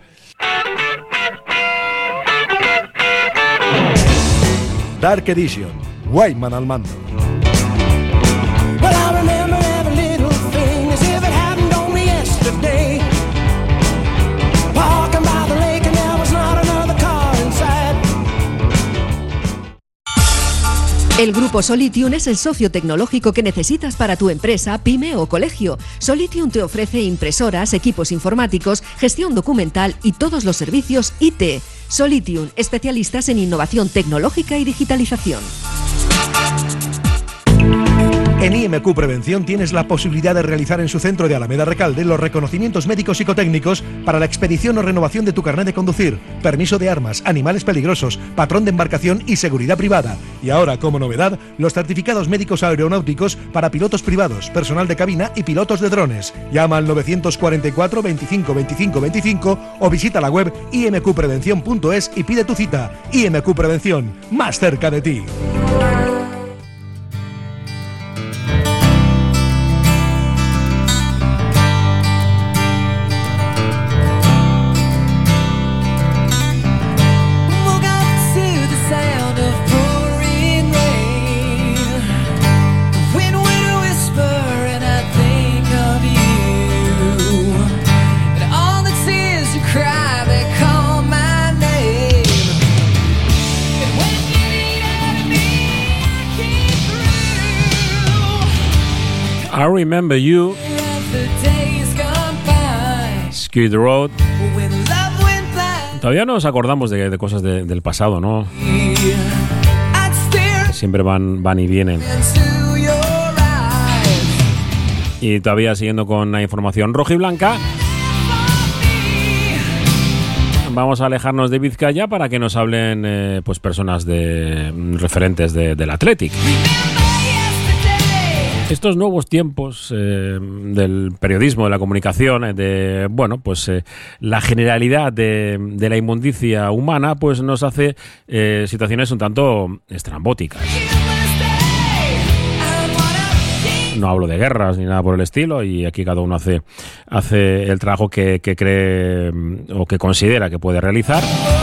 Dark Edition, Whiteman al mando. Well, I remember every little thing as if it happened only yesterday. Walking by the lake and there was not another car inside. El Grupo Solitium es el socio tecnológico que necesitas para tu empresa, pyme o colegio. Solitium te ofrece impresoras, equipos informáticos, gestión documental y todos los servicios IT. Solitium, especialistas en innovación tecnológica y digitalización. En IMQ Prevención tienes la posibilidad de realizar en su centro de Alameda Recalde los reconocimientos médicos psicotécnicos para la expedición o renovación de tu carnet de conducir, permiso de armas, animales peligrosos, patrón de embarcación y seguridad privada. Y ahora, como novedad, los certificados médicos aeronáuticos para pilotos privados, personal de cabina y pilotos de drones. Llama al 944 25 25 25 o visita la web imqprevención.es y pide tu cita. IMQ Prevención, más cerca de ti. I Remember You, Skid Road. Todavía nos acordamos de cosas del pasado, ¿no? Siempre van y vienen. Y todavía siguiendo con la información rojiblanca, vamos a alejarnos de Vizcaya para que nos hablen pues personas referentes del Athletic. Estos nuevos tiempos del periodismo, de la comunicación, la generalidad de la inmundicia humana, pues nos hace situaciones un tanto estrambóticas. No hablo de guerras ni nada por el estilo, y aquí cada uno hace el trabajo que cree o que considera que puede realizar.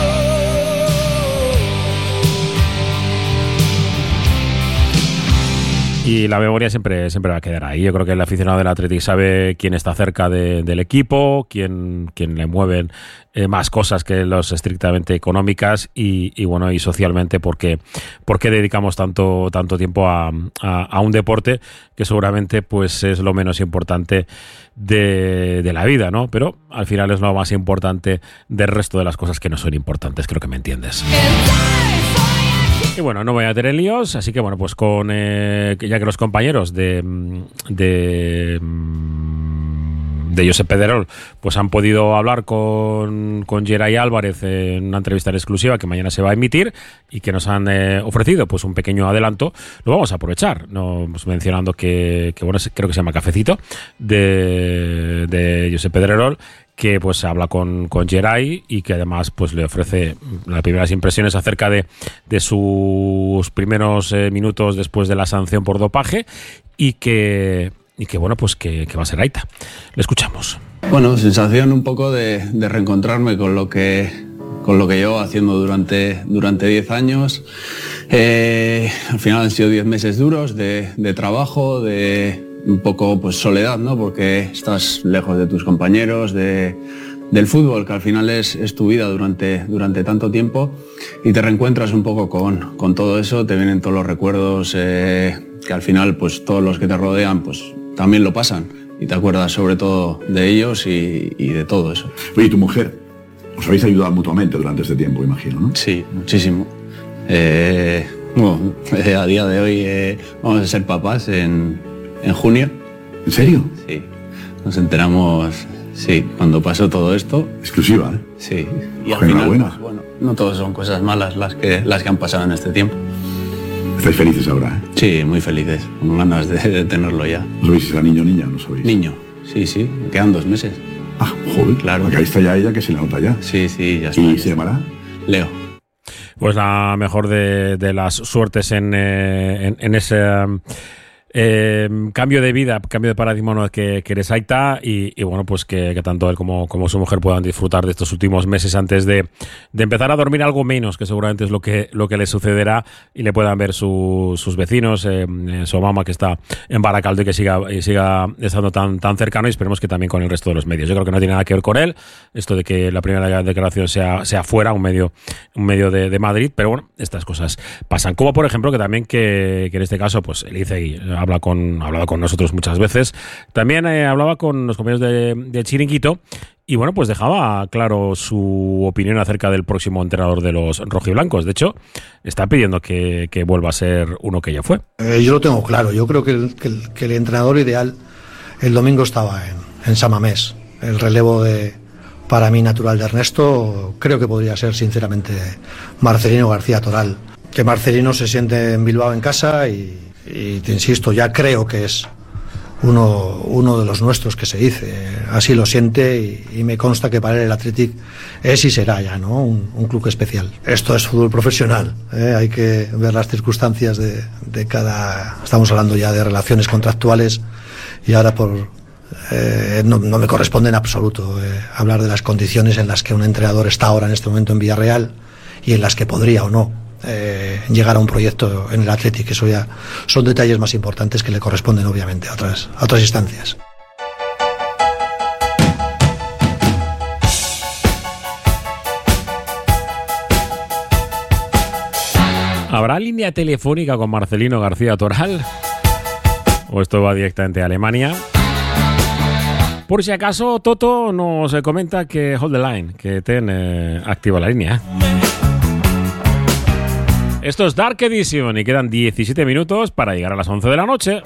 Y la memoria siempre va a quedar ahí. Yo creo que el aficionado del Athletic sabe quién está cerca del equipo, quién le mueven más cosas que los estrictamente económicas y socialmente, porque dedicamos tanto tiempo a un deporte que seguramente pues es lo menos importante de la vida, ¿no? Pero al final es lo más importante del resto de las cosas que no son importantes. Creo que me entiendes. Y bueno, no voy a tener líos, así que bueno, pues ya que los compañeros de Josep Pedrerol pues han podido hablar con Geray Álvarez en una entrevista exclusiva que mañana se va a emitir y que nos han ofrecido pues un pequeño adelanto, lo vamos a aprovechar, ¿no? Pues mencionando que bueno, creo que se llama Cafecito de Josep Pedrerol, que pues habla con Geray y que además pues le ofrece las primeras impresiones acerca de sus primeros minutos después de la sanción por dopaje y que bueno, pues que va a ser Aita. Le escuchamos. Bueno, sensación un poco de reencontrarme con lo que lo que llevo haciendo durante 10 años. Al final han sido 10 meses duros de trabajo, de un poco pues soledad, ¿no? Porque estás lejos de tus compañeros, del fútbol, que al final es tu vida durante tanto tiempo, y te reencuentras un poco con todo eso, te vienen todos los recuerdos que al final pues todos los que te rodean pues también lo pasan, y te acuerdas sobre todo de ellos y de todo eso. Oye, ¿y tu mujer? Os habéis ayudado mutuamente durante este tiempo, imagino, ¿no? Sí, muchísimo. Bueno, a día de hoy vamos a ser papás en junio. ¿En serio? Sí, nos enteramos... Sí, cuando pasó todo esto. Exclusiva, ¿eh? Sí. Y al final, pues, bueno, no todos son cosas malas las que han pasado en este tiempo. ¿Estáis felices ahora, eh? Sí, muy felices, con ganas de tenerlo ya. ¿No sabéis si será niño o niña? ¿No sabéis? Niño, sí, me quedan 2 meses. Ah, joder, claro. Porque ahí está ya ella, que se le nota ya. Sí, ya está. ¿Y se llamará? Leo. Pues la mejor de las suertes en ese... cambio de vida, cambio de paradigma, ¿no? que eres Aita, y bueno, pues que tanto él como su mujer puedan disfrutar de estos últimos meses antes de empezar a dormir algo menos, que seguramente es lo que le sucederá, y le puedan ver sus vecinos, su mamá, que está en Baracaldo, y que siga estando tan cercano, y esperemos que también con el resto de los medios. Yo creo que no tiene nada que ver con él esto de que la primera declaración sea fuera, un medio de Madrid, pero bueno, estas cosas pasan. Como por ejemplo que también que en este caso pues Elizegui ha hablado con nosotros muchas veces. También hablaba con los compañeros de Chiringuito, y bueno, pues dejaba claro su opinión acerca del próximo entrenador de los rojiblancos. De hecho, está pidiendo que vuelva a ser uno que ya fue. Yo lo tengo claro. Yo creo que el entrenador ideal el domingo estaba en San Mamés. El relevo para mí natural de Ernesto creo que podría ser sinceramente Marcelino García Toral. Que Marcelino se siente en Bilbao en casa, y te insisto, ya creo que es uno de los nuestros, que se dice, así lo siente, y me consta que para él el Athletic es y será ya, ¿no? Un club especial. Esto es fútbol profesional, hay que ver las circunstancias de cada... Estamos hablando ya de relaciones contractuales, y ahora no me corresponde en absoluto hablar de las condiciones en las que un entrenador está ahora en este momento en Villarreal, y en las que podría o no llegar a un proyecto en el Athletic. Eso ya son detalles más importantes que le corresponden obviamente a otras instancias. ¿Habrá línea telefónica con Marcelino García Toral? ¿O esto va directamente a Alemania? Por si acaso, Toto nos comenta que hold the line, que activa la línea. Esto es Dark Edition y quedan 17 minutos para llegar a las 11 de la noche.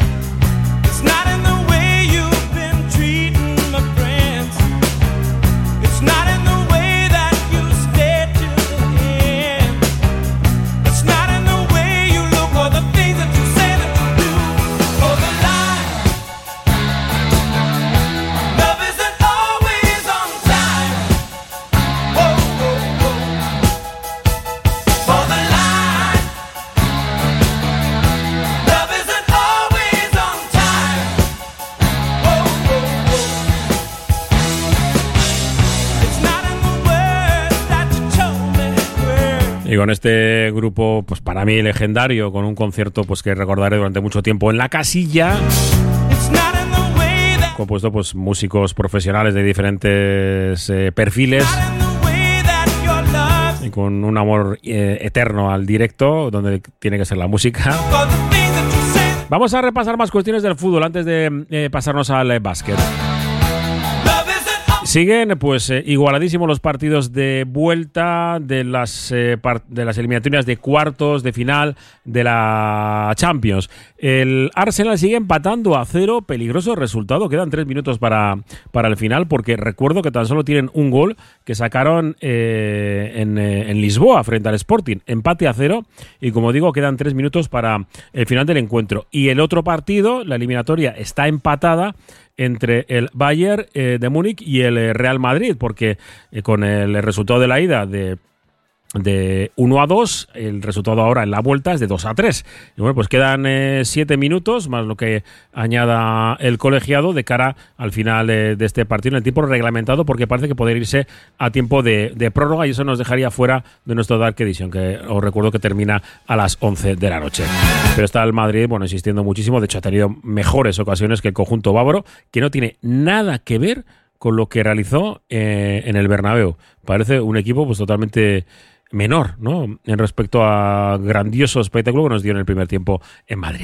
Y con este grupo, pues para mí legendario, con un concierto pues que recordaré durante mucho tiempo en La Casilla, compuesto pues músicos profesionales de diferentes perfiles, y con un amor eterno al directo, donde tiene que ser la música. Vamos a repasar más cuestiones del fútbol antes de pasarnos al básquet. Siguen pues igualadísimos los partidos de vuelta de las eliminatorias de cuartos de final de la Champions. El Arsenal sigue empatando a 0, peligroso resultado. Quedan 3 minutos para el final, porque recuerdo que tan solo tienen un gol que sacaron en Lisboa frente al Sporting. Empate a 0, y como digo, quedan 3 minutos para el final del encuentro. Y el otro partido, la eliminatoria, está empatada entre el Bayern de Múnich y el Real Madrid, porque con el resultado de la ida de de 1-2, el resultado ahora en la vuelta es de 2-3. Y bueno, pues quedan 7 minutos, más lo que añada el colegiado de cara al final de este partido, en el tiempo reglamentado, porque parece que podría irse a tiempo de prórroga, y eso nos dejaría fuera de nuestro Dark Edition, que os recuerdo que termina a las 11 de la noche. Pero está el Madrid, bueno, insistiendo muchísimo, de hecho ha tenido mejores ocasiones que el conjunto bávaro, que no tiene nada que ver con lo que realizó en el Bernabéu. Parece un equipo pues totalmente menor, ¿no?, en respecto a grandioso espectáculo que nos dio en el primer tiempo en Madrid.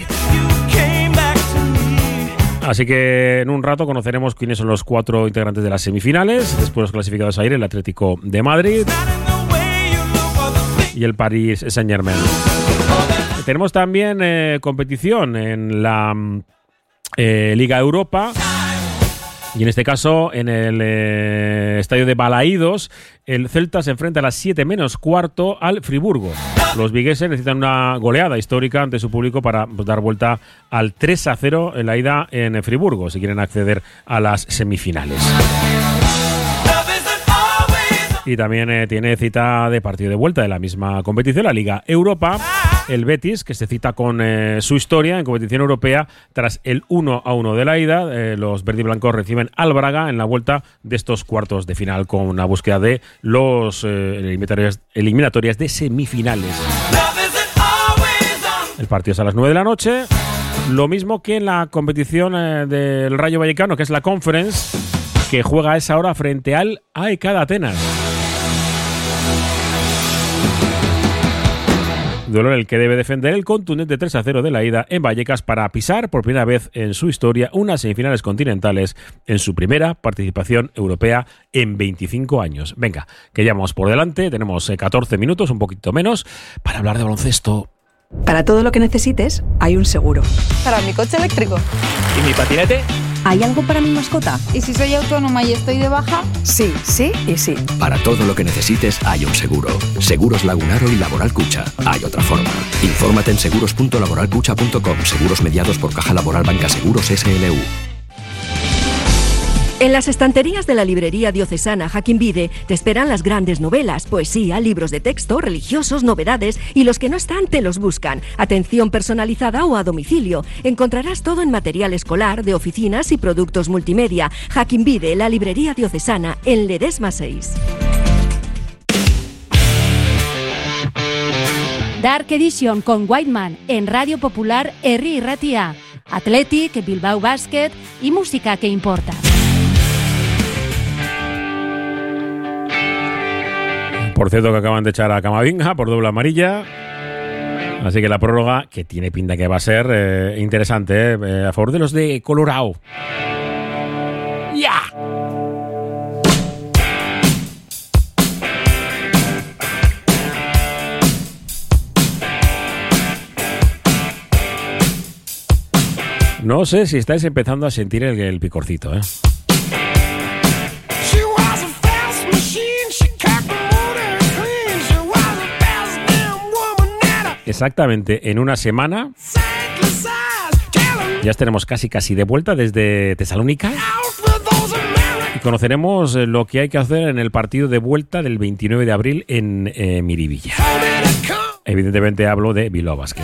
Así que en un rato conoceremos quiénes son los 4 integrantes de las semifinales. Después los clasificados a ir, el Atlético de Madrid y el Paris Saint-Germain. Tenemos también competición en la Liga Europa. Y en este caso, en el estadio de Balaídos, el Celta se enfrenta a las 7:15 al Friburgo. Los vigueses necesitan una goleada histórica ante su público para dar vuelta al 3-0 en la ida en Friburgo, si quieren acceder a las semifinales. Y también tiene cita de partido de vuelta de la misma competición, la Liga Europa. El Betis, que se cita con su historia en competición europea tras el 1-1 de la ida. Los verdiblancos reciben al Braga en la vuelta de estos cuartos de final, con una búsqueda de los eliminatorias de semifinales. El partido es a las 9 de la noche. Lo mismo que en la competición del Rayo Vallecano, que es la Conference, que juega a esa hora frente al AEK de Atenas. Duelo en el que debe defender el contundente 3-0 de la ida en Vallecas para pisar por primera vez en su historia unas semifinales continentales en su primera participación europea en 25 años. Venga, que ya vamos por delante, tenemos 14 minutos, un poquito menos, para hablar de baloncesto. Para todo lo que necesites, hay un seguro. Para mi coche eléctrico. ¿Y mi patinete? ¿Hay algo para mi mascota? ¿Y si soy autónoma y estoy de baja? Sí, sí y sí. Para todo lo que necesites hay un seguro. Seguros Lagunaro y Laboral Cucha. Hay otra forma. Infórmate en seguros.laboralcucha.com. Seguros mediados por Caja Laboral Banca Seguros SLU. En las estanterías de la librería diocesana Jaquín Vide te esperan las grandes novelas, poesía, libros de texto, religiosos, novedades, y los que no están te los buscan. Atención personalizada o a domicilio. Encontrarás todo en material escolar, de oficinas y productos multimedia. Jaquín Vide, la librería diocesana, en Ledesma 6. Dark Edition con Whiteman en Radio Popular Herri y Ratia. Athletic, Bilbao Basket y música que importa. Por cierto, que acaban de echar a Camavinga por doble amarilla. Así que la prórroga, que tiene pinta que va a ser interesante, a favor de los de Colorado. ¡Ya! No sé si estáis empezando a sentir el picorcito, ¿eh? Exactamente, en una semana ya estaremos casi de vuelta desde Tesalónica y conoceremos lo que hay que hacer en el partido de vuelta del 29 de abril en Miribilla. Evidentemente hablo de Bilbao Basket.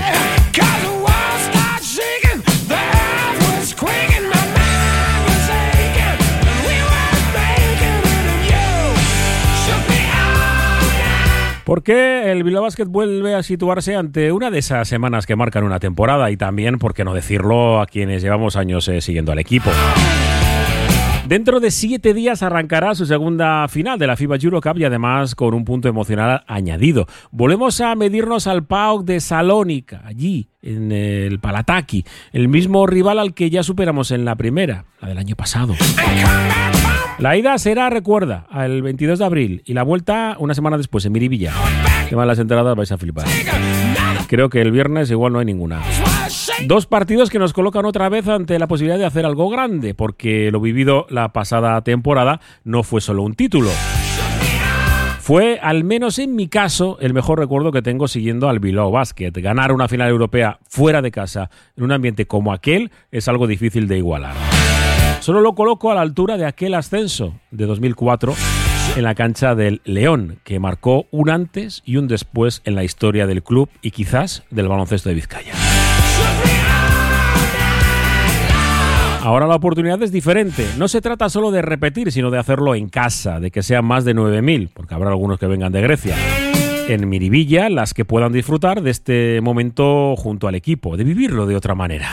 Porque el Bilbao Basket vuelve a situarse ante una de esas semanas que marcan una temporada, y también, por qué no decirlo, a quienes llevamos años siguiendo al equipo. Dentro de 7 días arrancará su segunda final de la FIBA Eurocup, y además con un punto emocional añadido. Volvemos a medirnos al PAOK de Salónica, allí en el Palataki, el mismo rival al que ya superamos en la primera, la del año pasado. La ida será, recuerda, el 22 de abril y la vuelta una semana después en Miribilla. Tema de las entradas vais a flipar. Creo que el viernes igual no hay ninguna. 2 partidos que nos colocan otra vez ante la posibilidad de hacer algo grande, porque lo vivido la pasada temporada no fue solo un título. Fue, al menos en mi caso, el mejor recuerdo que tengo siguiendo al Bilbao Basket. Ganar una final europea fuera de casa, en un ambiente como aquel, es algo difícil de igualar. Solo lo coloco a la altura de aquel ascenso de 2004, en la cancha del León, que marcó un antes y un después en la historia del club y quizás del baloncesto de Vizcaya. Ahora la oportunidad es diferente. No se trata solo de repetir, sino de hacerlo en casa, de que sean más de 9.000, porque habrá algunos que vengan de Grecia. En Miribilla, las que puedan disfrutar de este momento junto al equipo, de vivirlo de otra manera.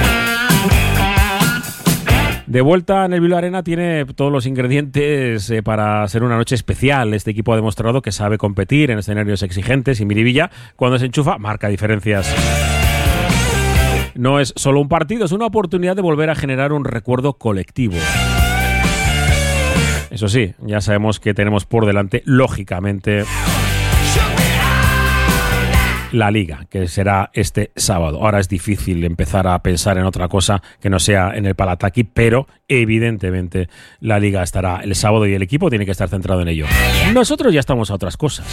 De vuelta en el Bilbao Arena tiene todos los ingredientes para ser una noche especial. Este equipo ha demostrado que sabe competir en escenarios exigentes y Miribilla, cuando se enchufa, marca diferencias. No es solo un partido, es una oportunidad de volver a generar un recuerdo colectivo. Eso sí, ya sabemos que tenemos por delante, lógicamente, la Liga, que será este sábado. Ahora es difícil empezar a pensar en otra cosa que no sea en el Palataki, pero evidentemente la Liga estará el sábado y el equipo tiene que estar centrado en ello. Nosotros ya estamos a otras cosas.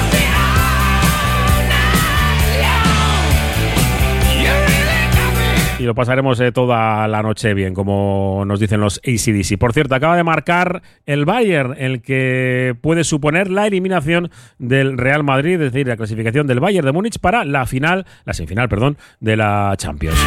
Y lo pasaremos toda la noche bien, como nos dicen los AC/DC. Por cierto, acaba de marcar el Bayern, el que puede suponer la eliminación del Real Madrid, es decir, la clasificación del Bayern de Múnich para la semifinal, de la Champions.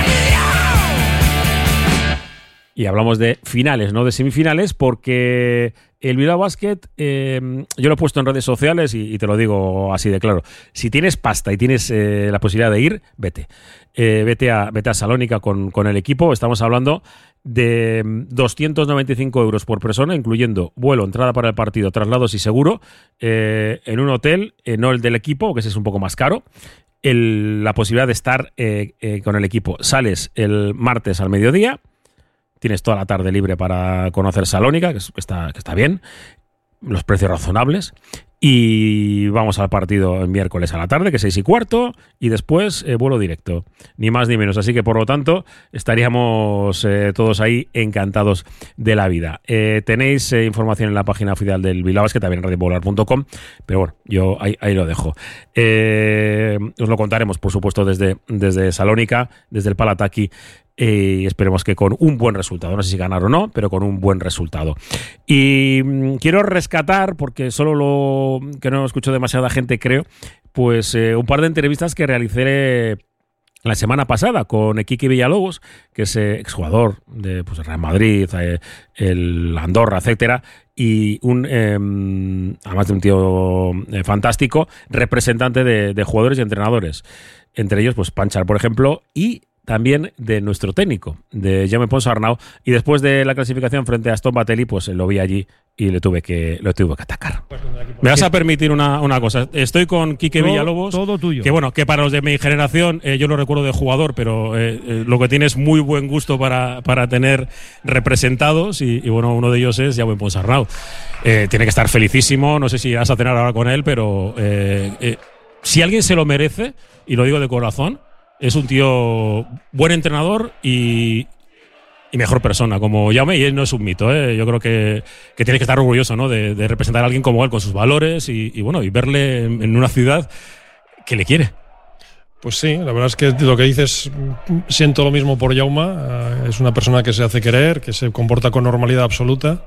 Y hablamos de finales, no de semifinales, porque el Bilbao Basket, yo lo he puesto en redes sociales y te lo digo así de claro. Si tienes pasta y tienes la posibilidad de ir, vete. Vete a Salónica con el equipo. Estamos hablando de 295 euros por persona, incluyendo vuelo, entrada para el partido, traslados y seguro, en un hotel, no el del equipo, que ese es un poco más caro. La posibilidad de estar con el equipo. Sales el martes al mediodía. Tienes toda la tarde libre para conocer Salónica, que está bien, los precios razonables. Y vamos al partido el miércoles a la tarde, que es 6:15, y después vuelo directo, ni más ni menos. Así que, por lo tanto, estaríamos todos ahí encantados de la vida. Tenéis información en la página oficial del Bilbao Basket, también en radiopopular.com, pero bueno, yo ahí lo dejo. Os lo contaremos, por supuesto, desde Salónica, desde el Palataki, y esperemos que con un buen resultado, no sé si ganar o no, pero con un buen resultado. Y quiero rescatar, porque solo que no escucho demasiada gente, creo, pues un par de entrevistas que realicé la semana pasada con Kiki Villalobos, que es exjugador de Real Madrid, el Andorra, etcétera, y además de un tío fantástico, representante de jugadores y entrenadores. Entre ellos, pues Panchar, por ejemplo, y también de nuestro técnico, de Jaume Ponsarnau, y después de la clasificación frente a Aston Batelli, pues lo vi allí y lo tuve que atacar. Me vas a permitir una cosa. Estoy con Quique Villalobos, todo tuyo. Que para los de mi generación, yo lo recuerdo de jugador, pero lo que tiene es muy buen gusto para tener representados, y bueno, uno de ellos es Jaume Ponsarnau. Tiene que estar felicísimo, no sé si vas a cenar ahora con él, pero si alguien se lo merece, y lo digo de corazón, es un tío buen entrenador y mejor persona como Jaume, y él no es un mito, ¿eh? Yo creo que tiene que estar orgulloso, ¿no? de representar a alguien como él, con sus valores y verle en una ciudad que le quiere. Pues sí, la verdad es que lo que dices, siento lo mismo por Jaume. Es una persona que se hace querer, que se comporta con normalidad absoluta.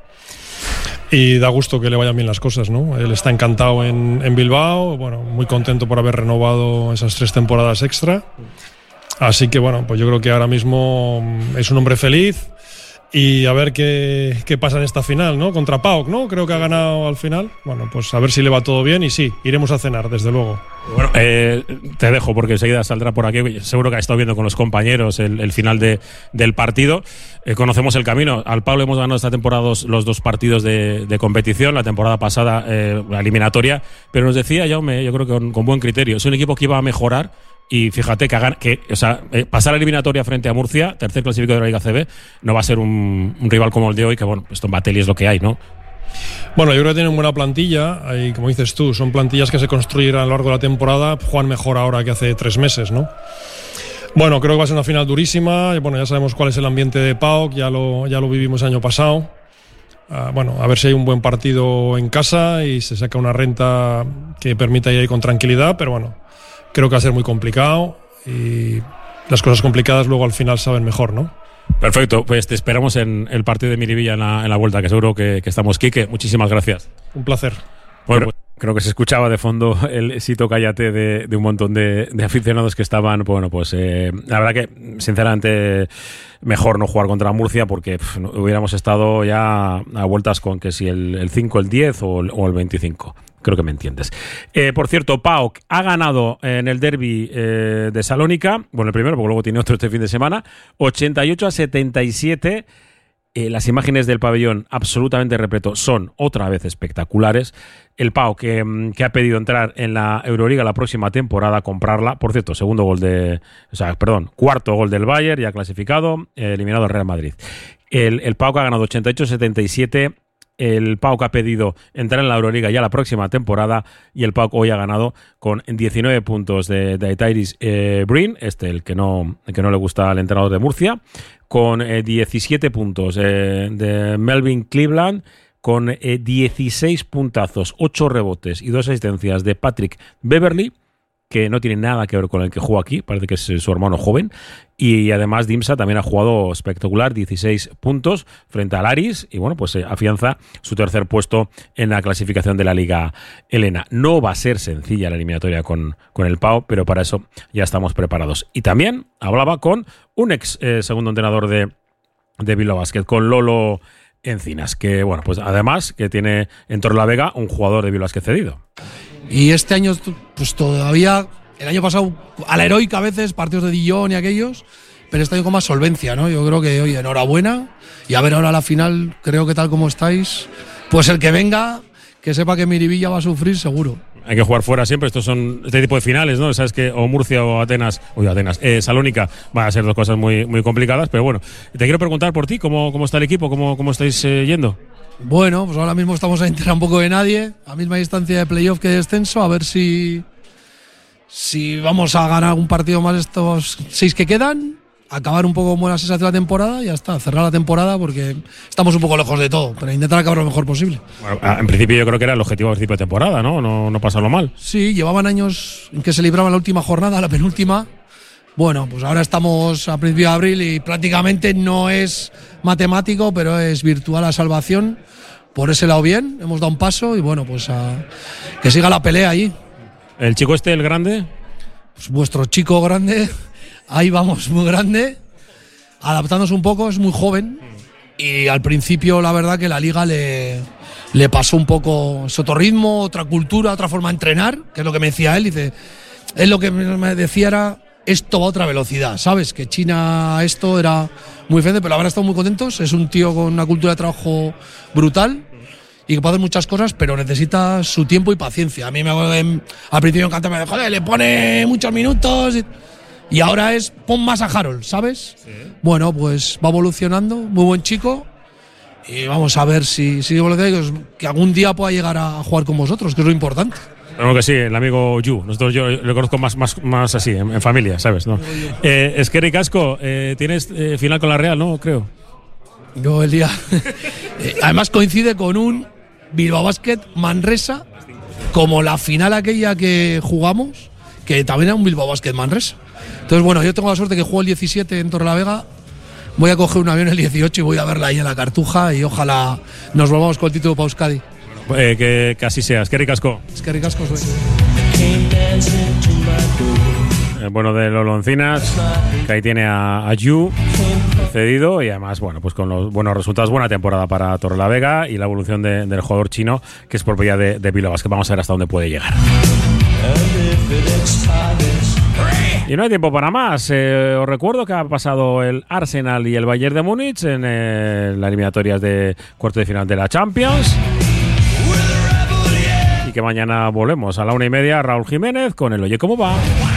Y da gusto que le vayan bien las cosas, ¿no? Él está encantado en Bilbao, muy contento por haber renovado esas 3 temporadas extra. Así que pues yo creo que ahora mismo es un hombre feliz, y a ver qué pasa en esta final, ¿no? Contra PAOK, ¿no? Creo que ha ganado al final. Pues a ver si le va todo bien, y sí, iremos a cenar, desde luego. Bueno, te dejo porque enseguida saldrá por aquí. Seguro que ha estado viendo con los compañeros el final del partido. Conocemos el camino. Al Pablo hemos ganado esta temporada los 2 partidos de competición. La temporada pasada, la eliminatoria. Pero nos decía Jaume, yo creo que con buen criterio, es un equipo que iba a mejorar. Y fíjate pasar la eliminatoria frente a Murcia, tercer clasificado de la Liga CB, no va a ser un rival como el de hoy, que esto en Batelli es lo que hay, ¿no? Yo creo que tienen buena plantilla, y como dices tú, son plantillas que se construyen a lo largo de la temporada, juegan mejor ahora que hace 3 meses, ¿no? Creo que va a ser una final durísima, ya sabemos cuál es el ambiente de PAOK, ya lo vivimos el año pasado. A ver si hay un buen partido en casa y se saca una renta que permita ir ahí con tranquilidad, pero creo que va a ser muy complicado, y las cosas complicadas luego al final saben mejor, ¿no? Perfecto, pues te esperamos en el partido de Miribilla en la vuelta, que seguro que estamos. Quique, muchísimas gracias. Un placer. Bueno, pues creo que se escuchaba de fondo el Sito Cállate de un montón de aficionados que estaban, bueno, pues la verdad que, sinceramente, mejor no jugar contra Murcia porque hubiéramos estado ya a vueltas con que si el 5, el 10 o el 25. Creo que me entiendes. Por cierto, PAOK ha ganado en el derbi de Salónica, bueno, el primero, porque luego tiene otro este fin de semana, 88-77. Las imágenes del pabellón absolutamente repleto son otra vez espectaculares. El PAOK que ha pedido entrar en la Euroliga la próxima temporada, comprarla. Por cierto, cuarto gol del Bayern, ya clasificado, eliminado el Real Madrid. El PAOK ha ganado 88-77. El PAOK ha pedido entrar en la Euroliga ya la próxima temporada y el PAOK hoy ha ganado con 19 puntos de Tyrese Breen, el que no le gusta al entrenador de Murcia, con 17 puntos de Melvin Cleveland, con 16 puntazos, 8 rebotes y 2 asistencias de Patrick Beverly, que no tiene nada que ver con el que juega aquí, parece que es su hermano joven, y además Dimsa también ha jugado espectacular, 16 puntos frente al Aris, y bueno, pues afianza su tercer puesto en la clasificación de la Liga Helena. No va a ser sencilla la eliminatoria con el PAO, pero para eso ya estamos preparados. Y también hablaba con un ex segundo entrenador de Bilbao Basket, con Lolo Encinas, que bueno, pues además que tiene en Torrelavega un jugador de Bilbao Basket cedido. Y este año, pues todavía, el año pasado, a la heroica a veces, partidos de Dijon y aquellos, pero este año con más solvencia, ¿no? Yo creo que, oye, enhorabuena. Y a ver ahora la final, creo que tal como estáis, pues el que venga, que sepa que Miribilla va a sufrir seguro. Hay que jugar fuera siempre, estos son este tipo de finales, ¿no? Sabes que o Murcia o Salónica van a ser dos cosas muy, muy complicadas, pero bueno, te quiero preguntar por ti, ¿cómo está el equipo? ¿Cómo estáis yendo? Bueno, pues ahora mismo estamos a entrar un poco de nadie, a misma distancia de playoff que de descenso, a ver si vamos a ganar un partido más estos 6 que quedan, acabar un poco buena sensación de la temporada y ya está, cerrar la temporada porque estamos un poco lejos de todo, pero intentar acabar lo mejor posible. Bueno, en principio yo creo que era el objetivo al principio de temporada, ¿no? No pasarlo mal. Sí, llevaban años en que se libraba la última jornada, la penúltima. Bueno, pues ahora estamos a principio de abril y prácticamente no es matemático, pero es virtual la salvación. Por ese lado bien, hemos dado un paso y bueno, pues que siga la pelea ahí. ¿El chico el grande? Pues vuestro chico grande, ahí vamos, muy grande, adaptándose un poco, es muy joven y al principio la verdad que la liga le pasó un poco es otro ritmo, otra cultura, otra forma de entrenar, que es lo que me decía él, dice, él lo que me decía era, esto va a otra velocidad, ¿sabes? Que China esto era muy diferente, pero ahora estamos muy contentos, es un tío con una cultura de trabajo brutal y que puede hacer muchas cosas, pero necesita su tiempo y paciencia. A mí al principio me encanta, me dijo, joder, le pone muchos minutos y ahora es, pon más a Harold, ¿sabes? Sí. Bueno, pues va evolucionando, muy buen chico y vamos a ver si evoluciona, que algún día pueda llegar a jugar con vosotros, que es lo importante. Creo que sí, el amigo Yu. Yo lo conozco más así, en familia, ¿sabes? ¿No? Esquerri Casco, tienes final con la Real, ¿no? Creo. Yo el día. Además coincide con un Bilbao Basket Manresa, como la final aquella que jugamos, que también era un Bilbao Basket Manresa. Entonces, bueno, yo tengo la suerte que juego el 17 en Torrelavega. Voy a coger un avión el 18 y voy a verla ahí en la Cartuja y ojalá nos volvamos con el título para Euskadi. Que así sea. Esquerri Casco. Esquerri Casco soy. Bueno, de Lolo Encinas, que ahí tiene a Yu cedido y además, bueno, pues con los buenos resultados, buena temporada para Torrelavega y la evolución del jugador chino, que es propiedad de Bilbao Basket. Vamos a ver hasta dónde puede llegar. Y no hay tiempo para más. Os recuerdo que ha pasado el Arsenal y el Bayern de Múnich en las eliminatorias de cuarto de final de la Champions. Y que mañana volvemos a la 1:30, Raúl Jiménez con el Oye Cómo Va.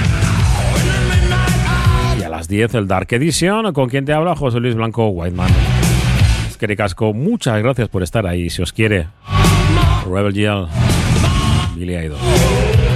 Y a las 10 el Dark Edition, con quien te habla José Luis Blanco Whiteman. Esquerri Casco, muchas gracias por estar ahí. Si os quiere, Rebel Yell, Billy Idol.